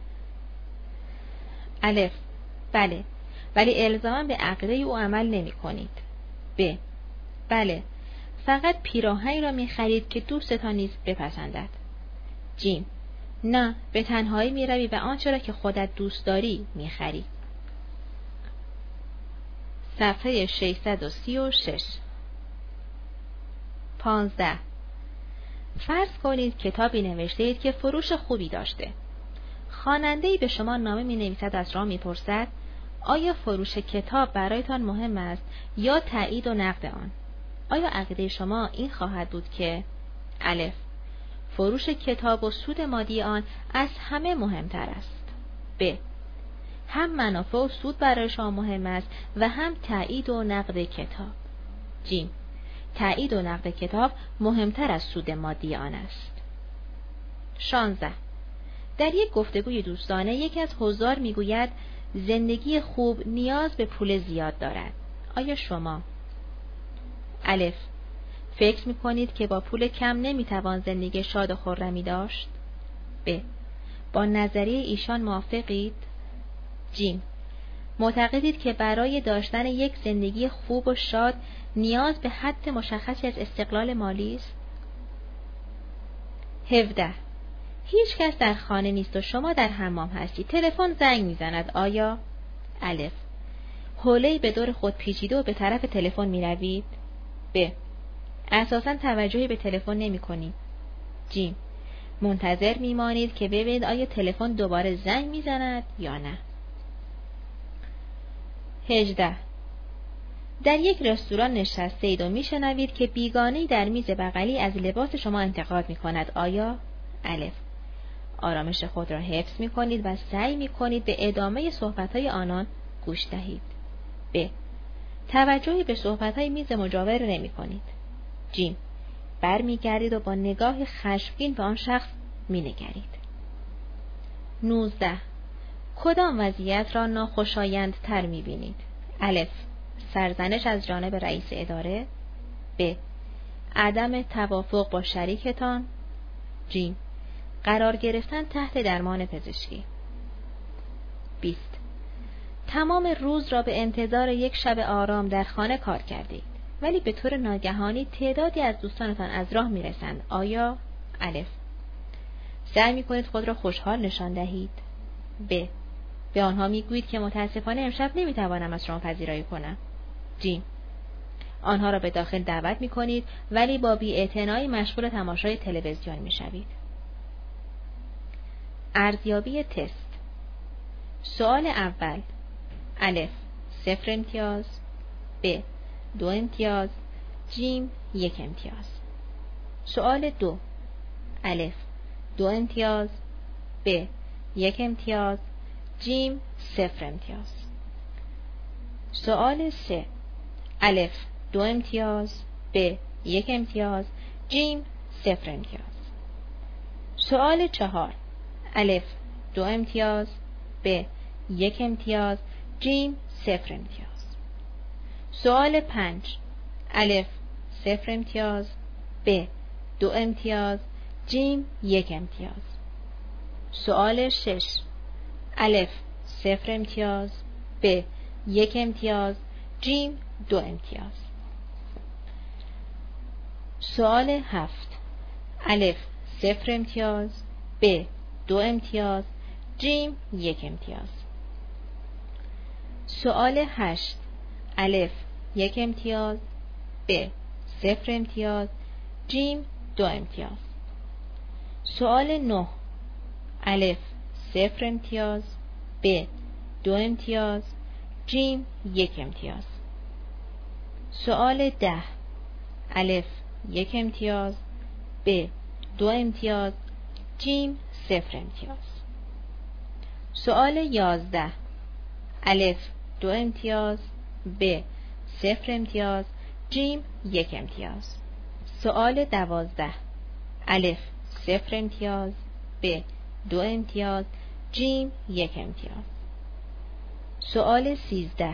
الف. بله، ولی الزاما به عقیده او عمل نمی کنید. ب. بله، فقط پیراهنی را می‌خرید که دوستتان نیز بپسندد. جیم. نه، به تنهایی می‌روی و آنچه را که خودت دوست داری می‌خری. صفحه ششصد و سی و شش. پانزده. فرض کنید کتابی نوشته اید که فروش خوبی داشته. خواننده‌ای به شما نامه می‌نویسد و از شما می‌پرسد آیا فروش کتاب برایتان مهم است یا تایید و نقد آن؟ آیا عقیده شما این خواهد بود که الف. فروش کتاب و سود مادی آن از همه مهمتر است؟ ب. هم منافع و سود برای شما مهم است و هم تایید و نقد کتاب. جیم. تایید و نقد کتاب مهمتر از سود مادی آن است. شانزده. در یک گفتگوی دوستانه یکی از حضار میگوید زندگی خوب نیاز به پول زیاد دارد. آیا شما الف. فکر میکنید که با پول کم نمیتوان زندگی شاد و خرمی داشت؟ ب. با نظریه ایشان موافقید؟ جیم. معتقدید که برای داشتن یک زندگی خوب و شاد نیاز به حد مشخصی از استقلال مالی است؟ هفده. هیچ کس در خانه نیست و شما در حمام هستی. تلفن زنگ میزند. آیا الف حوله‌ای به دور خود پیچیده و به طرف تلفن میروید؟ ب اساساً توجهی به تلفن نمی‌کنید. ج منتظر میمانید که ببینید آیا تلفن دوباره زنگ میزند یا نه. هجده. در یک رستوران نشسته اید و میشنوید که بیگانه‌ای در میز بغلی از لباس شما انتقاد میکند. آیا الف آرامش خود را حفظ میکنید و سعی میکنید به ادامه صحبت‌های آنان گوش دهید. ب توجهی به صحبت‌های میز مجاور نمی‌کنید. ج برمیگردید و با نگاه خشمگین به آن شخص می‌نگرید. نوزده. کدام وضعیت را ناخوشایندتر می‌بینید؟ الف سرزنش از جانب رئیس اداره. ب عدم توافق با شریکتان. ج قرار گرفتن تحت درمان پزشکی. بیست. تمام روز را به انتظار یک شب آرام در خانه کار کردید، ولی به طور ناگهانی تعدادی از دوستانتان از راه میرسند. آیا الف سعی میکنید خود را خوشحال نشان دهید؟ ب به آنها میگویید که متاسفانه امشب نمیتوانم از شما پذیرایی کنم. ج آنها را به داخل دعوت میکنید ولی با بی‌اعتنایی مشغول تماشای تلویزیون میشوید. ارزیابی تست. سوال اول الف صفر امتیاز. ب دو امتیاز. جیم یک امتیاز. سوال دو الف دو امتیاز. ب یک امتیاز. جیم صفر امتیاز. سوال سه الف دو امتیاز. ب یک امتیاز. جیم صفر امتیاز. سوال چهار الف دو امتیاز. ب یک امتیاز. جیم صفر امتیاز. سوال پنج الف صفر امتیاز. ب دو امتیاز. جیم یک امتیاز. سوال شش الف صفر امتیاز. ب یک امتیاز. جیم دو امتیاز. سوال هفت الف صفر امتیاز. ب دو امتیاز. جیم یک امتیاز. سوال هشت الف یک امتیاز. ب صفر امتیاز. جیم دو امتیاز. سوال نه الف صفر امتیاز. ب دو امتیاز. جیم یک امتیاز. سوال ده الف یک امتیاز. ب دو امتیاز. جیم صفر امتیاز. سوال یازده الف دو امتیاز. ب صفر امتیاز. جیم یک امتیاز. سوال دوازده الف صفر امتیاز. ب دو امتیاز. جیم یک امتیاز. سوال سیزده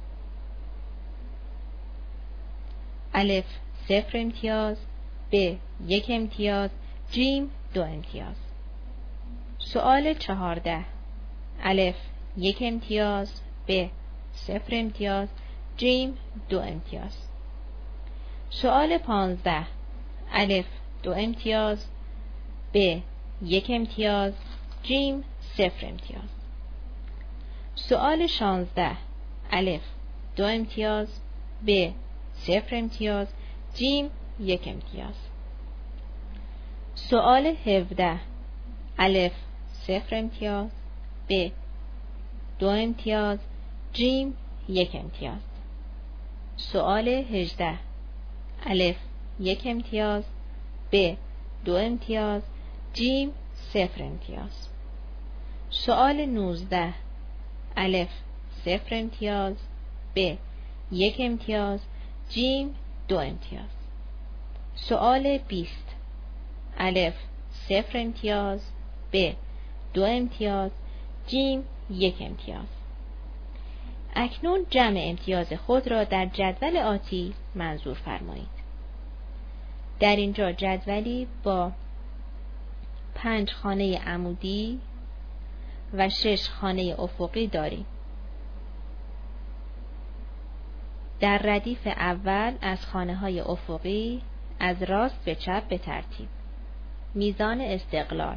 الف صفر امتیاز. ب یک امتیاز. جیم دو امتیاز. سوال چهارده الف یک امتیاز. ب صفر امتیاز. جیم دو امتیاز. سوال پانزده الف دو امتیاز. ب یک امتیاز. جیم صفر امتیاز. سوال شانزده الف دو امتیاز. ب صفر امتیاز. جیم یک امتیاز. سوال هفده الف صفر امتیاز. ب دو امتیاز. جیم یک امتیاز. سوال هجده الف یک امتیاز. ب دو امتیاز. جیم صفر امتیاز. سوال نوزده الف صفر امتیاز. ب یک امتیاز. جیم دو امتیاز. سوال بیست الف صفر امتیاز. ب دو امتیاز. جیم یک امتیاز. اکنون جمع امتیاز خود را در جدول آتی منظور فرمایید. در اینجا جدولی با پنج خانه عمودی و شش خانه افقی داریم. در ردیف اول از خانه‌های افقی از راست به چپ به ترتیب. میزان استقلال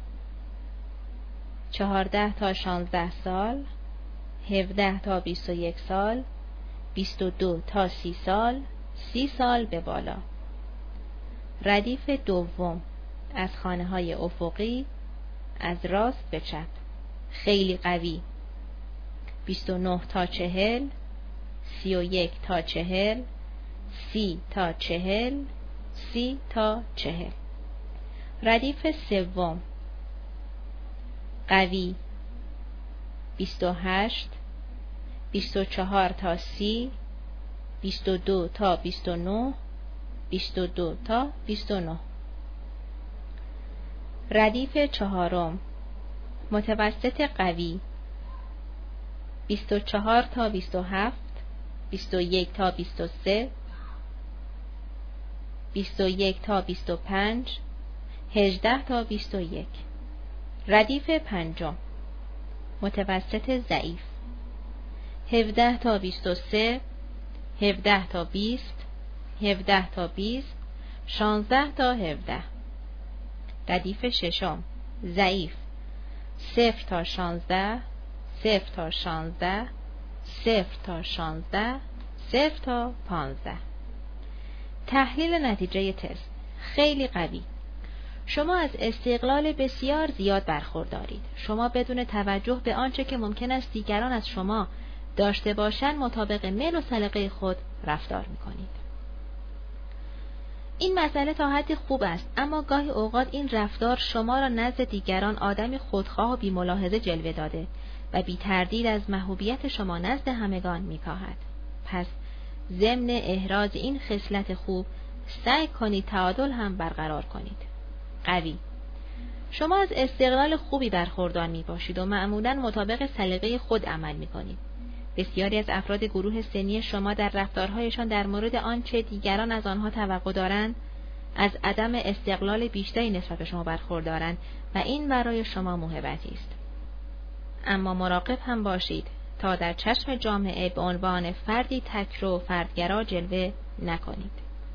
چهارده تا شانزده سال، هفده تا بیست و یک سال، بیست و دو تا سی سال، سی سال به بالا. ردیف دوم از خانه‌های افقی از راست به چپ. خیلی قوی بیست و نه تا چهل، سی و یک تا چهل، سی تا چهل، سی تا چهل. ردیف سوم قوی بیست و هشت، بیست و چهار تا سی، بیست و دو تا بیست و نه، بیست و دو تا بیست و نه. ردیف چهارم متوسط قوی بیست و چهار تا بیست و هفت، بیست و یک تا بیست و سه، بیست و یک تا بیست و پنج، هجده تا بیست و یک. ردیف پنجم متوسط ضعیف هفده تا بیست و سه، هفده تا بیست، هفده تا بیست، شانزده تا هفده. ردیف ششم ضعیف صفر تا شانزده، صفر تا شانزده، صفر تا شانزده، صفر تا پانزده. تحلیل نتیجه تست. خیلی قوی. شما از استقلال بسیار زیاد برخوردارید. شما بدون توجه به آنچه که ممکن است دیگران از شما داشته باشند مطابق میل و سلیقه خود رفتار می‌کنید. این مسئله تا حدی خوب است، اما گاهی اوقات این رفتار شما را نزد دیگران آدمی خودخواه و بی‌ملاحظه جلوه داده و بی تردید از محبوبیت شما نزد همگان می‌کاهد. پس ضمن احراز این خصلت خوب سعی کنید تعادل هم برقرار کنید. قوی. شما از استقلال خوبی برخوردار می باشید و معمولاً مطابق سلیقه خود عمل می کنید. بسیاری از افراد گروه سنی شما در رفتارهایشان در مورد آنچه دیگران از آنها توقع دارند از عدم استقلال بیشتری نسبت به شما برخوردارند و این برای شما موهبتی است. اما مراقب هم باشید تا در چشم جامعه به عنوان فردی تکرو و فردگرا جلوه نکنید.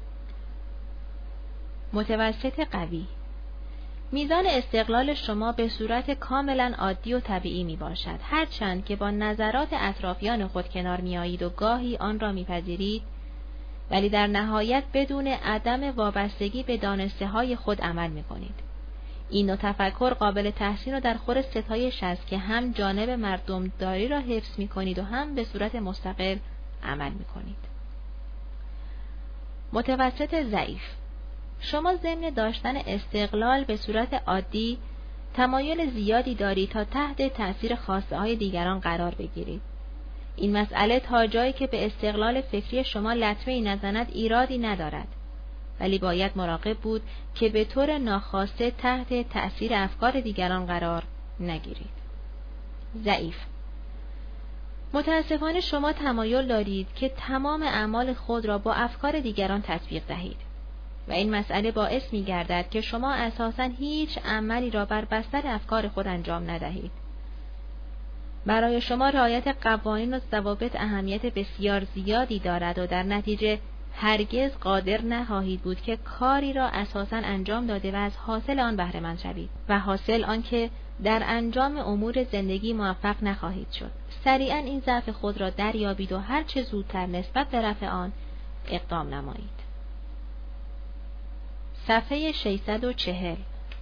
متوسط قوی. میزان استقلال شما به صورت کاملا عادی و طبیعی می باشد، هرچند که با نظرات اطرافیان خود کنار می آیید و گاهی آن را می پذیرید، ولی در نهایت بدون عدم وابستگی به دانسته های خود عمل می کنید. این نوع تفکر قابل تحسین و در خور ستایش است که هم جانب مردمداری را حفظ می کنید و هم به صورت مستقل عمل می کنید. متوسط ضعیف. شما ضمن داشتن استقلال به صورت عادی تمایل زیادی دارید تا تحت تأثیر خواسته های دیگران قرار بگیرید. این مسئله تا جایی که به استقلال فکری شما لطمه‌ای نزند ایرادی ندارد، ولی باید مراقب بود که به طور ناخواسته تحت تأثیر افکار دیگران قرار نگیرید. ضعیف. متاسفانه شما تمایل دارید که تمام اعمال خود را با افکار دیگران تطبیق دهید و این مسئله باعث می گردد که شما اساساً هیچ عملی را بر بستر افکار خود انجام ندهید. برای شما رعایت قوانین و ضوابط اهمیت بسیار زیادی دارد و در نتیجه هرگز قادر نخواهید بود که کاری را اساساً انجام داده و از حاصل آن بهره مند شوید و حاصل آن که در انجام امور زندگی موفق نخواهید شد. سریعاً این ضعف خود را دریابید و هر چه زودتر نسبت به رفع آن اقدام نمایید. صفحه ششصد و چهل.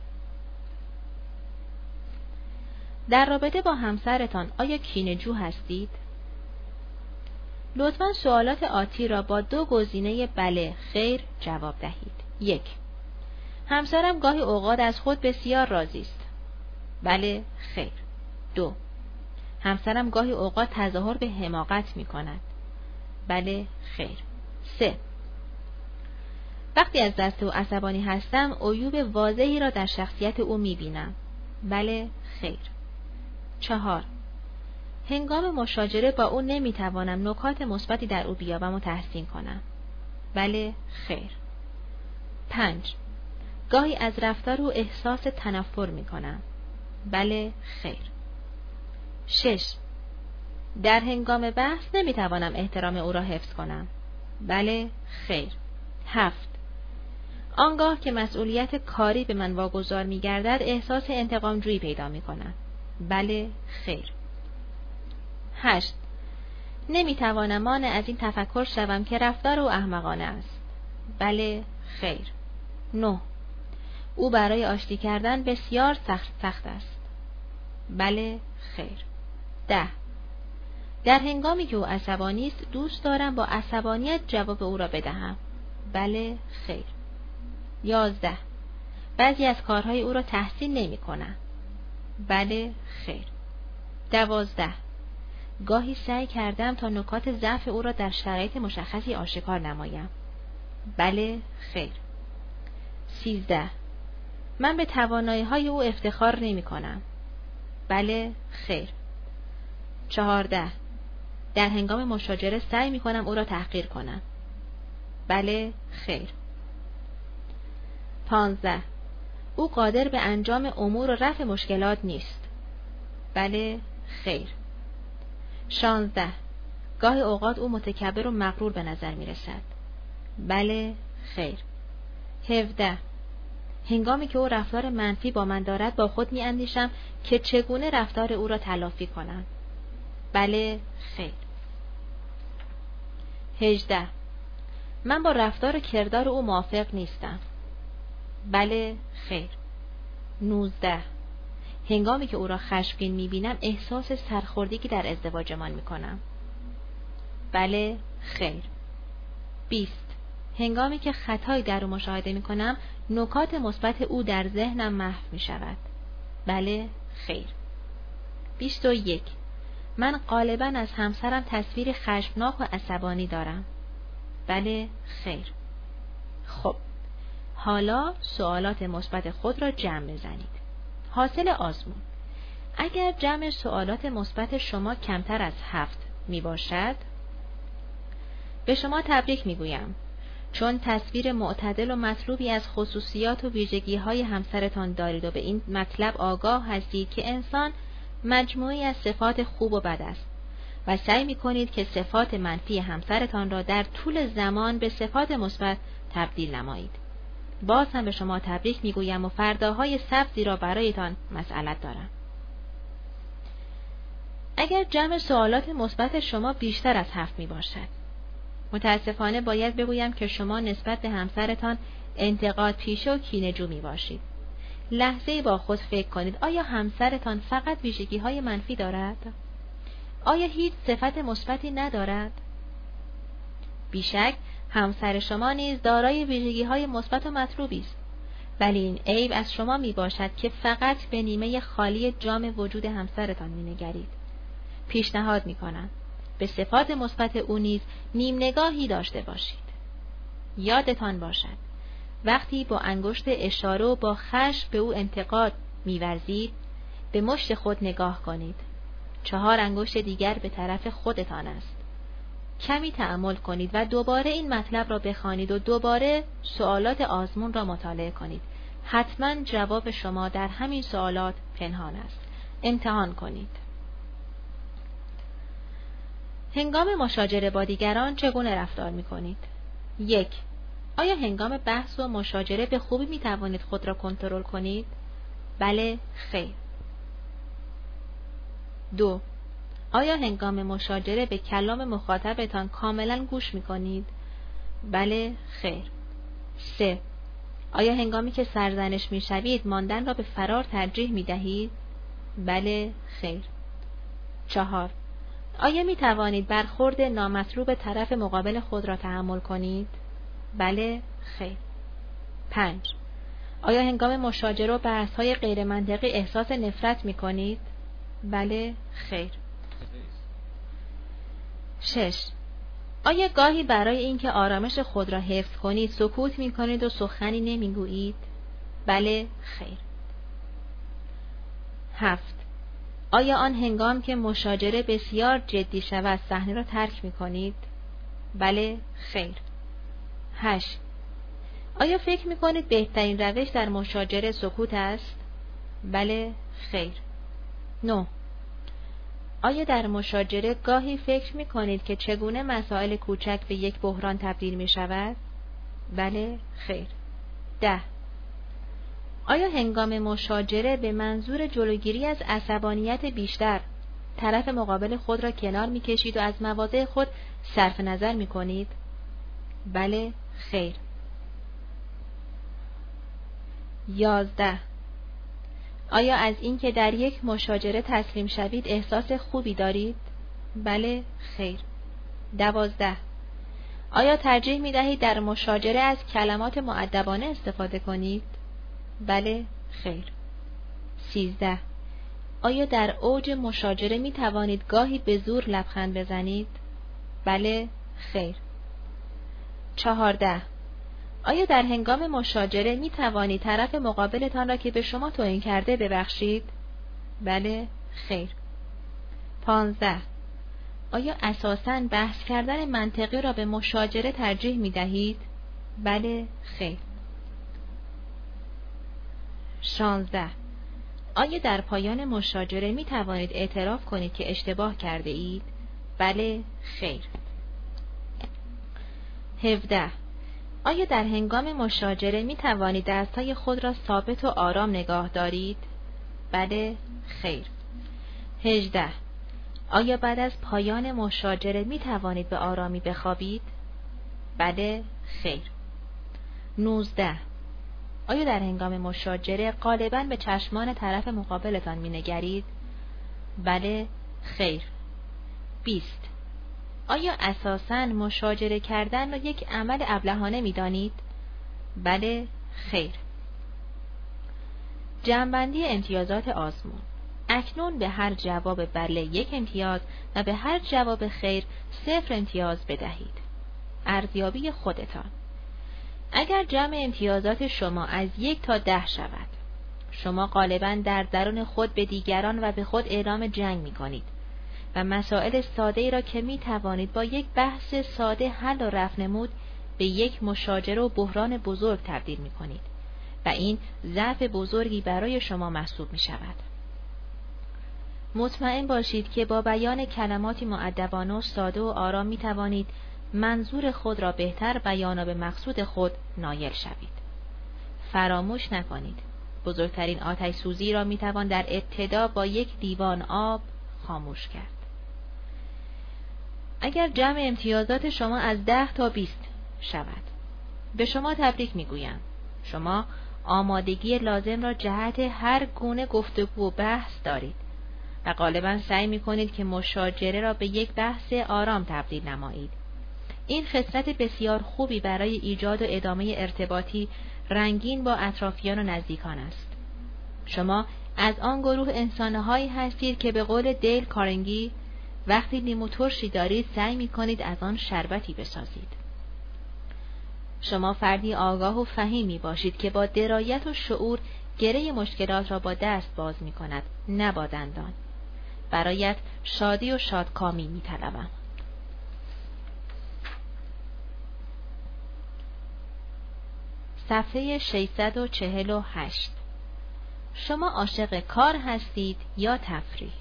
در رابطه با همسرتان آیا کینه‌جو هستید؟ لطفاً سوالات آتی را با دو گزینه بله، خیر جواب دهید. یک. همسرم گاهی اوقات از خود بسیار راضی است. بله، خیر. دو. همسرم گاهی اوقات تظاهر به حماقت می کند. بله، خیر. سه. وقتی از دست او عصبانی هستم عیوب واضحی را در شخصیت او می بینم. بله، خیر. چهار. هنگام مشاجره با او نمی توانم نکات مثبتی در او بیابم و تحسین کنم. بله، خیر. پنج. گاهی از رفتار او احساس تنفر می کنم. بله، خیر. شش. در هنگام بحث نمیتوانم احترام او را حفظ کنم. بله، خیر. هفت. آنگاه که مسئولیت کاری به من واگذار می‌گردد احساس انتقام جویی پیدا می‌کنم. بله، خیر. هشت. نمیتوانم مانع از این تفکر شوم که رفتار او احمقانه است. بله، خیر. نه. او برای آشتی کردن بسیار سخت سخت است. بله، خیر. ده. در هنگامی که او عصبانی است دوست دارم با عصبانیت جواب او را بدهم. بله، خیر. یازده. بعضی از کارهای او را تحسین نمی کنم. بله، خیر. دوازده. گاهی سعی کردم تا نکات ضعف او را در شرایط مشخصی آشکار نمایم. بله، خیر. سیزده. من به توانایی‌های او افتخار نمی کنم. بله، خیر. چهارده. در هنگام مشاجره سعی می کنم او را تحقیر کنم. بله، خیر. پانزده. او قادر به انجام امور و رفع مشکلات نیست. بله، خیر. شانزده. گاهی اوقات او متکبر و مغرور به نظر می رسد. بله، خیر. هفده. هنگامی که او رفتار منفی با من دارد با خود می اندیشم که چگونه رفتار او را تلافی کنم. بله، خیر. هجده. من با رفتار و کردار او موافق نیستم. بله، خیر. نوزده. هنگامی که او را خشمگین می بینم احساس سرخوردگی در ازدواجمان می کنم. بله، خیر. بیست. هنگامی که خطایی در او مشاهده می کنم نکات مثبت او در ذهنم محو می شود. بله، خیر. بیست و یک. من غالباً از همسرم تصویر خشمناک و عصبانی دارم. بله، خیر. خب، حالا سوالات مثبت خود را جمع بزنید. حاصل آزمون: اگر جمع سوالات مثبت شما کمتر از هفت می باشد، به شما تبریک می گویم، چون تصویر معتدل و مطلوبی از خصوصیات و ویژگی‌های همسرتان دارید و به این مطلب آگاه هستید که انسان مجموعی از صفات خوب و بد است و سعی می کنید که صفات منفی همسرتان را در طول زمان به صفات مثبت تبدیل نمایید. باز هم به شما تبریک می گویم و فرداهای سبزی را برایتان مسئلت دارم. اگر جمع سوالات مثبت شما بیشتر از هفت می باشد، متاسفانه باید بگویم که شما نسبت به همسرتان انتقاد پیشه و کینه‌جو می باشید. لحظه‌ای با خود فکر کنید، آیا همسرتان فقط ویژگی‌های منفی دارد؟ آیا هیچ صفت مثبتی ندارد؟ بیشک همسر شما نیز دارای ویژگی‌های مثبت و مطلوبی است، ولی این عیب از شما می باشد که فقط به نیمه خالی جام وجود همسرتان می نگرید. پیشنهاد می کنم به صفات مثبت او نیز نیم نگاهی داشته باشید. یادتان باشد وقتی با انگشت اشاره و با خشم به او انتقاد می‌ورزید، به مشت خود نگاه کنید. چهار انگشت دیگر به طرف خودتان است. کمی تأمل کنید و دوباره این مطلب را بخوانید و دوباره سوالات آزمون را مطالعه کنید. حتما جواب شما در همین سوالات پنهان است. امتحان کنید. هنگام مشاجره با دیگران چگونه رفتار می‌کنید؟ یک. آیا هنگام بحث و مشاجره به خوبی می توانید خود را کنترل کنید؟ بله، خیر. دو. آیا هنگام مشاجره به کلام مخاطبتان کاملا گوش می کنید؟ بله، خیر. سه. آیا هنگامی که سرزنش می شوید ماندن را به فرار ترجیح می دهید؟ بله، خیر. چهار. آیا می توانید برخورد نامطلوب طرف مقابل خود را تحمل کنید؟ بله، خیر. پنج. آیا هنگام مشاجره و بحث‌های غیر منطقی احساس نفرت می کنید؟ بله، خیر. شش. آیا گاهی برای اینکه آرامش خود را حفظ کنید سکوت می کنید و سخنی نمی گویید؟ بله، خیر. هفت. آیا آن هنگام که مشاجره بسیار جدی شود صحنه را ترک می کنید؟ بله، خیر. هشت. آیا فکر می کنید بهترین روش در مشاجره سکوت است؟ بله، خیر. نه. آیا در مشاجره گاهی فکر می کنید که چگونه مسائل کوچک به یک بحران تبدیل می شود؟ بله، خیر. ده. آیا هنگام مشاجره به منظور جلوگیری از عصبانیت بیشتر طرف مقابل خود را کنار می کشید و از مواضع خود صرف نظر می کنید؟ بله، خیر. یازده. آیا از اینکه در یک مشاجره تسلیم شوید احساس خوبی دارید؟ بله، خیر. دوازده. آیا ترجیح می دهید در مشاجره از کلمات مؤدبانه استفاده کنید؟ بله، خیر. سیزده. آیا در اوج مشاجره می توانید گاهی به زور لبخند بزنید؟ بله، خیر. چهارده. آیا در هنگام مشاجره می توانید طرف مقابلتان را که به شما توهین کرده ببخشید؟ بله، خیر. پانزده. آیا اساساً بحث کردن منطقی را به مشاجره ترجیح می دهید؟ بله، خیر. شانزده. آیا در پایان مشاجره می توانید اعتراف کنید که اشتباه کرده اید؟ بله، خیر. هفده. آیا در هنگام مشاجره می توانید دستهای خود را ثابت و آرام نگاه دارید؟ بله، خیر. هجده. آیا بعد از پایان مشاجره می توانید به آرامی بخوابید؟ بله، خیر. نوزده. آیا در هنگام مشاجره غالباً به چشمان طرف مقابلتان می نگرید؟ بله، خیر. بیست. آیا اساساً مشاجره کردن را یک عمل ابلهانه می دانید؟ بله، خیر. جمع‌بندی امتیازات آزمون. اکنون به هر جواب بله یک امتیاز و به هر جواب خیر صفر امتیاز بدهید. ارزیابی خودتان. اگر جمع امتیازات شما از یک تا ده شود، شما غالباً در درون خود به دیگران و به خود اعلام جنگ می کنید و مسائل ساده ای را که می توانید با یک بحث ساده حل و رفع نمود به یک مشاجره و بحران بزرگ تبدیل می کنید و این ضعف بزرگی برای شما محسوب می شود. مطمئن باشید که با بیان کلماتی مؤدبانه و ساده و آرام می توانید منظور خود را بهتر بیان و به مقصود خود نایل شوید. فراموش نکنید بزرگترین آتش سوزی را می توان در ابتدا با یک لیوان آب خاموش کرد. اگر جمع امتیازات شما از ده تا بیست شود، به شما تبریک می گویم. شما آمادگی لازم را جهت هر گونه گفتگو و بحث دارید و غالباً سعی می کنید که مشاجره را به یک بحث آرام تبدیل نمایید. این خصلت بسیار خوبی برای ایجاد و ادامه ارتباطی رنگین با اطرافیان و نزدیکان است. شما از آن گروه انسانهایی هستید که به قول دیل کارنگی وقتی لیمو ترشی دارید سعی می کنید از آن شربتی بسازید. شما فردی آگاه و فهیمی باشید که با درایت و شعور گره مشکلات را با دست باز می کند، نه با دندان. برایت شادی و شادکامی می طلبم. صفحه ششصد و چهل و هشت. شما عاشق کار هستید یا تفریح؟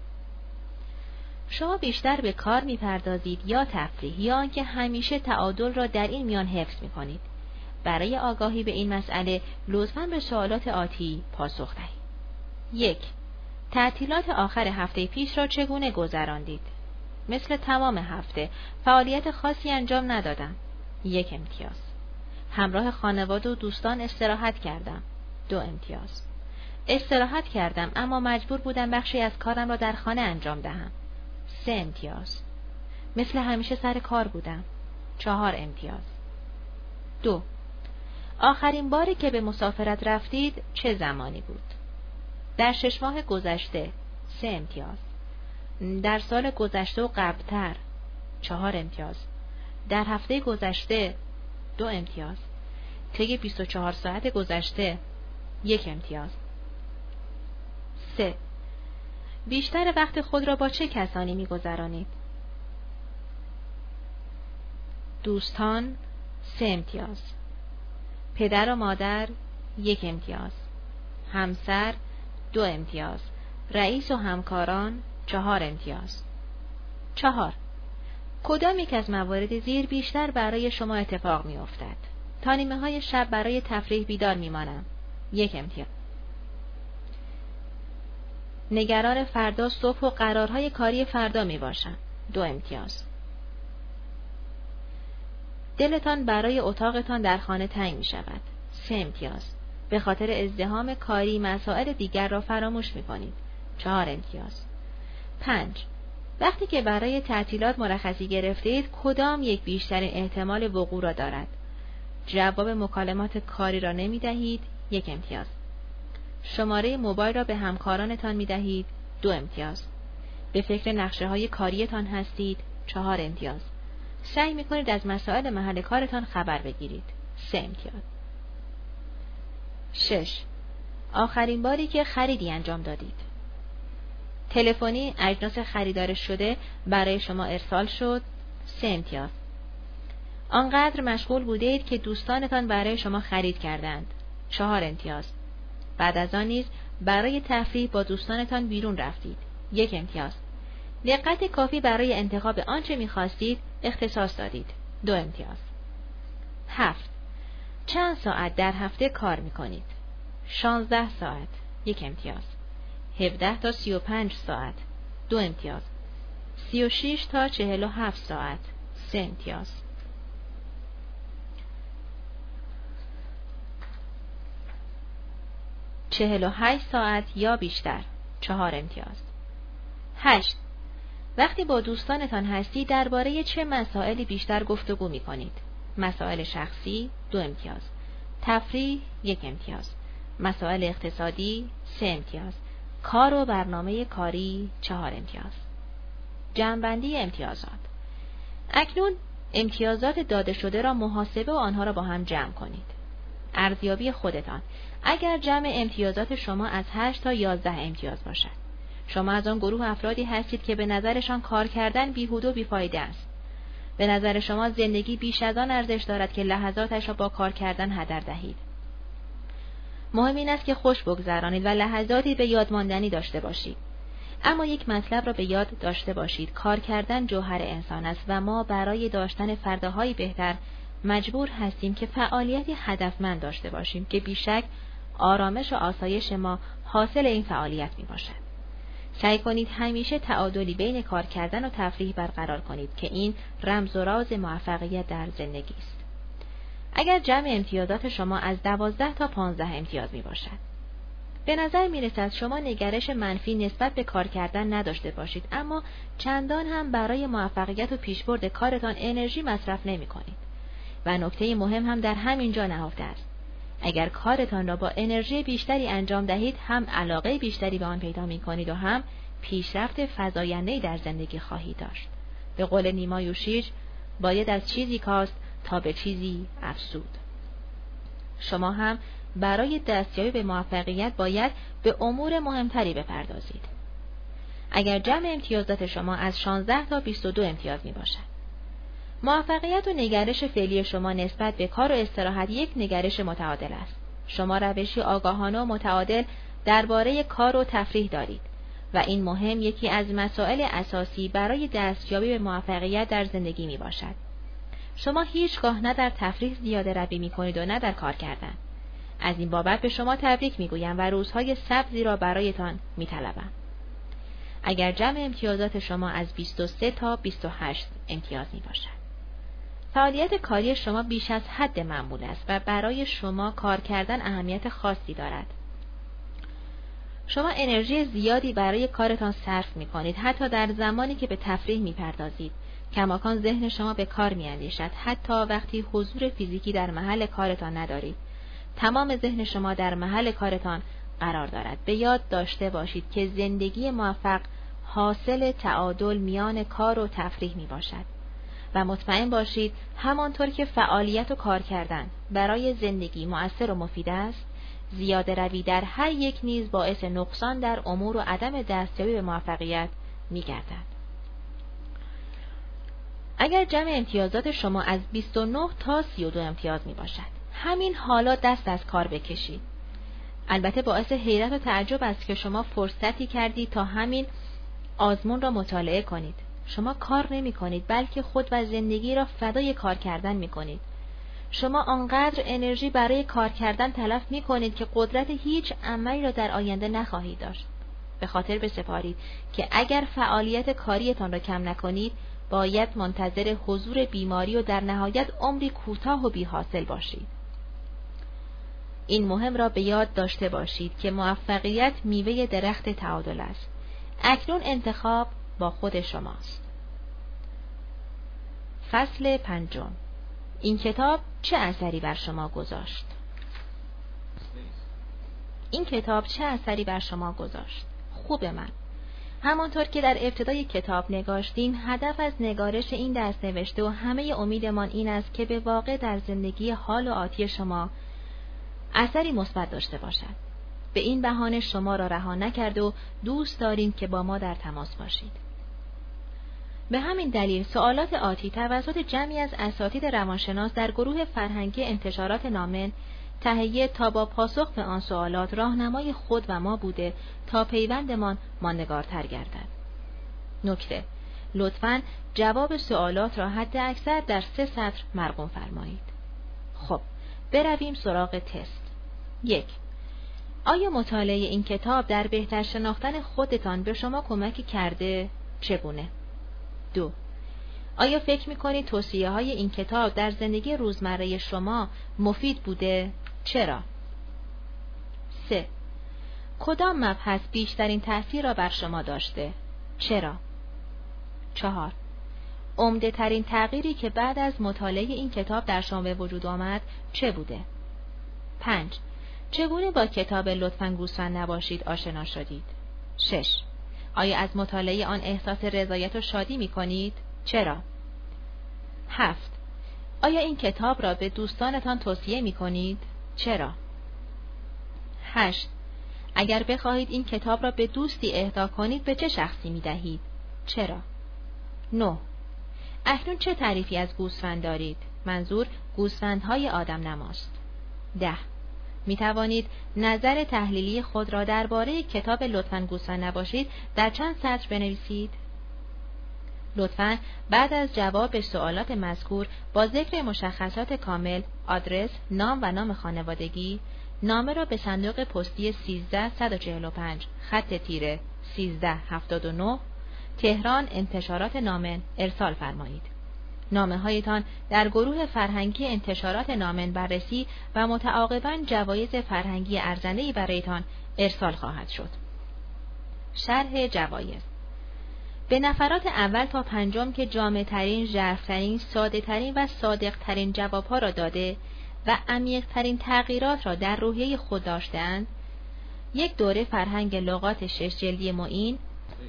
شما بیشتر به کار می پردازید یا تفریح، یا آنکه همیشه تعادل را در این میان حفظ می کنید؟ برای آگاهی به این مسئله لطفاً به سوالات آتی پاسخ دهید. یک. تعطیلات آخر هفته پیش را چگونه گذراندید؟ مثل تمام هفته فعالیت خاصی انجام ندادم. یک امتیاز. همراه خانواده و دوستان استراحت کردم. دو امتیاز. استراحت کردم اما مجبور بودم بخشی از کارم را در خانه انجام دهم. سه امتیاز. مثل همیشه سر کار بودم. چهار امتیاز. دو. آخرین باری که به مسافرت رفتید چه زمانی بود؟ در شش ماه گذشته. سه امتیاز. در سال گذشته و قبلتر. چهار امتیاز. در هفته گذشته. دو امتیاز. طی بیست و چهار ساعت گذشته. یک امتیاز. سه. بیشتر وقت خود را با چه کسانی می گذرانید؟ دوستان. سه امتیاز. پدر و مادر. یک امتیاز. همسر. دو امتیاز. رئیس و همکاران. چهار امتیاز. چهار. کدام یک از موارد زیر بیشتر برای شما اتفاق می افتد؟ تا نیمه های شب برای تفریح بیدار می مانم. یک امتیاز. نگران فردا صبح و قرارهای کاری فردا می باشم. دو امتیاز. دلتان برای اتاقتان در خانه تنگ می شود. سه امتیاز. به خاطر ازدحام کاری مسائل دیگر را فراموش می کنید. چهار امتیاز. پنج. وقتی که برای تعطیلات مرخصی گرفتید کدام یک بیشترین احتمال وقوع را دارد؟ جواب مکالمات کاری را نمی دهید. یک امتیاز. شماره موبایل را به همکارانتان می دهید. دو امتیاز. به فکر نقشه های کاریتان هستید. چهار امتیاز. سعی می کنید از مسائل محل کارتان خبر بگیرید. سه امتیاز. شش. آخرین باری که خریدی انجام دادید. تلفنی اجناس خریدار شده برای شما ارسال شد. سه امتیاز. آنقدر مشغول بودید که دوستانتان برای شما خرید کردند. چهار امتیاز. بعد از آن نیز برای تفریح با دوستانتان بیرون رفتید. یک امتیاز. دقت کافی برای انتخاب آنچه می‌خواستید اختصاص دادید. دو امتیاز. هفت. چند ساعت در هفته کار می‌کنید؟ شانزده ساعت. یک امتیاز. هفده تا سی و پنج ساعت. دو امتیاز. سی و شش تا چهل و هفت ساعت. سه امتیاز. چهل و هشت ساعت یا بیشتر. چهار امتیاز. هشت. وقتی با دوستانتان هستی درباره چه مسائلی بیشتر گفتگو می کنید؟ مسائل شخصی. دو امتیاز. تفریح. یک امتیاز. مسائل اقتصادی. سه امتیاز. کار و برنامه کاری. چهار امتیاز. جمع‌بندی امتیازات. اکنون امتیازات داده شده را محاسبه و آنها را با هم جمع کنید. ارزیابی خودتان. اگر جمع امتیازات شما از هشت تا یازده امتیاز باشد، شما از آن گروه افرادی هستید که به نظرشان کار کردن بیهوده و بیفایده است. به نظر شما زندگی بیش از آن ارزش دارد که لحظاتش را با کار کردن هدر دهید. مهم این است که خوش بگذرانید و لحظاتی به یاد ماندنی داشته باشید. اما یک مطلب را به یاد داشته باشید: کار کردن جوهر انسان است و ما برای داشتن فرداهای بهتر مجبور هستیم که فعالیتی هدفمند داشته باشیم که بیشک آرامش و آسایش ما حاصل این فعالیت می باشد. سعی کنید همیشه تعادلی بین کار کردن و تفریح برقرار کنید که این رمز و راز موفقیت در زندگی است. اگر جمع امتیازات شما از دوازده تا پانزده امتیاز می باشد، به نظر می رسد شما نگرش منفی نسبت به کار کردن نداشته باشید، اما چندان هم برای موفقیت و پیشبرد کارتان انرژی مصرف نمی کنید. و نکته مهم هم در همین جا نهفته است: اگر کارتان را با انرژی بیشتری انجام دهید، هم علاقه بیشتری به آن پیدا می کنید و هم پیشرفت فزاینده‌ای در زندگی خواهید داشت. به قول نیما یوشیج، باید از چیزی کاست تا به چیزی افزود. شما هم برای دستیابی به موفقیت باید به امور مهمتری بپردازید. اگر جمع امتیازات شما از شانزده تا بیست و دو امتیاز می باشد، موفقیت و نگرش فعلی شما نسبت به کار و استراحت یک نگرش متعادل است. شما روشی آگاهانه و متعادل درباره کار و تفریح دارید و این مهم یکی از مسائل اساسی برای دستیابی به موفقیت در زندگی می باشد. شما هیچگاه نه در تفریح زیاده روی می کنید و نه در کار کردن. از این بابت به شما تبریک می گویم و روزهای سبزی را برایتان می طلبم. اگر جمع امتیازات شما از بیست و سه تا بیست و هشت امتیاز می باشد، فعالیت کاری شما بیش از حد معمول است و برای شما کار کردن اهمیت خاصی دارد. شما انرژی زیادی برای کارتان صرف می کنید، حتی در زمانی که به تفریح می پردازید. کماکان ذهن شما به کار می اندیشد، حتی وقتی حضور فیزیکی در محل کارتان ندارید. تمام ذهن شما در محل کارتان قرار دارد. به یاد داشته باشید که زندگی موفق حاصل تعادل میان کار و تفریح می باشد. و مطمئن باشید همانطور که فعالیت و کار کردن برای زندگی مؤثر و مفید است، زیاده روی در هر یک نیز باعث نقصان در امور و عدم دستیابی به موفقیت می گردد. اگر جمع امتیازات شما از بیست و نه تا سی و دو امتیاز می باشد، همین حالا دست از کار بکشید. البته باعث حیرت و تعجب است که شما فرصتی کردید تا همین آزمون را مطالعه کنید. شما کار نمی کنید بلکه خود و زندگی را فدای کار کردن می کنید. شما آنقدر انرژی برای کار کردن تلف می کنید که قدرت هیچ عملی را در آینده نخواهید داشت. به خاطر بسپارید که اگر فعالیت کاریتان را کم نکنید، باید منتظر حضور بیماری و در نهایت عمری کوتاه و بی‌حاصل باشید. این مهم را به یاد داشته باشید که موفقیت میوه درخت تعادل است. اکنون انتخاب با خود شماست. فصل پنجم. این کتاب چه اثری بر شما گذاشت؟ این کتاب چه اثری بر شما گذاشت؟ خوب من، همانطور که در ابتدای کتاب نگاشتیم، هدف از نگارش این دست نوشته و همه امیدمان این است که به واقع در زندگی حال و آتی شما اثری مثبت داشته باشد. به این بهانه شما را رها نکرد و دوست داریم که با ما در تماس باشید. به همین دلیل سوالات آتی توسط جمعی از اساتید روانشناس در گروه فرهنگی انتشارات نامن تهیه تا با پاسخ به آن سوالات راهنمای خود و ما بوده تا پیوندمان ماندگارتر گردد. نکته: لطفاً جواب سوالات را حد اکثر در سه سطر مرقوم فرمایید. خب، برویم سراغ تست. یک. آیا مطالعه این کتاب در بهتر شناختن خودتان به شما کمکی کرده؟ چگونه؟ دو. آیا فکر می‌کنید توصیه‌های این کتاب در زندگی روزمره شما مفید بوده؟ چرا؟ سه. کدام مبحث بیشترین تأثیر را بر شما داشته؟ چرا؟ چهار. عمده ترین تغییری که بعد از مطالعه این کتاب در شما به وجود آمد چه بوده؟ پنج. چگونه با کتاب لطفاً گوسفند نباشید آشنا شدید؟ شش. آیا از مطالعه آن احساس رضایت و شادی می کنید؟ چرا؟ هفت. آیا این کتاب را به دوستانتان توصیه می کنید؟ چرا؟ هشت. اگر بخواهید این کتاب را به دوستی اهدا کنید به چه شخصی می دهید؟ چرا؟ نه. اکنون چه تعریفی از گوسفند دارید؟ منظور گوسفندهای آدم نماست. ده. می توانید نظر تحلیلی خود را درباره کتاب لطفاً گوسفند نباشید در چند سطر بنویسید. لطفاً بعد از جواب به سوالات مذکور با ذکر مشخصات کامل، آدرس، نام و نام خانوادگی، نامه را به صندوق پستی سیزده صد و چهل و پنج خط تیره سیزده هفتاد و نه تهران انتشارات نامن ارسال فرمایید. نامه هایتان در گروه فرهنگی انتشارات نامن بررسی و متعاقباً جوایز فرهنگی ارزنده‌ای برایتان ارسال خواهد شد. شرح جوایز: به نفرات اول تا پنجم که جامع‌ترین، ژرف‌ترین، ساده‌ترین و صادق‌ترین جوابها را داده و عمیق‌ترین تغییرات را در روحیه خود داشته‌اند، یک دوره فرهنگ لغات شش جلدی معین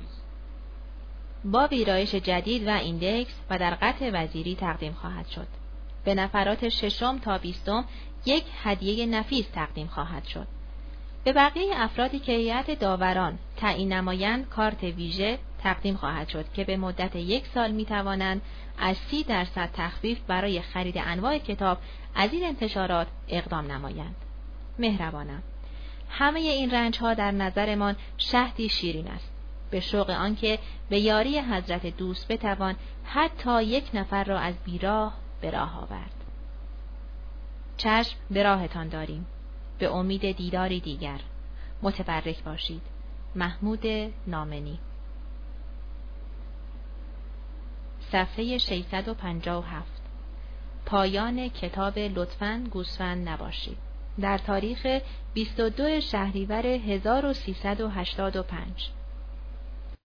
با ویرایش جدید و ایندکس و در قطع وزیری تقدیم خواهد شد. به نفرات ششم تا بیستم یک هدیه نفیس تقدیم خواهد شد. به بقیه افرادی که هیئت داوران تعیین نمایند کارت ویژه تقدیم خواهد شد که به مدت یک سال می توانند از سی درصد تخفیف برای خرید انواع کتاب از این انتشارات اقدام نمایند. مهربانم، همه این رنج‌ها در نظرمان شهدی شیرین است، به شوق آنکه به یاری حضرت دوست بتوان حتی یک نفر را از بیراه به راه آورد. چشم به راهتان داریم. به امید دیداری دیگر. متبرک باشید. محمود نامنی. صفحه ششصد و پنجاه و هفت. پایان کتاب لطفاً گوسفند نباشید. در تاریخ بیست و دو شهریور هزار و سیصد و هشتاد و پنج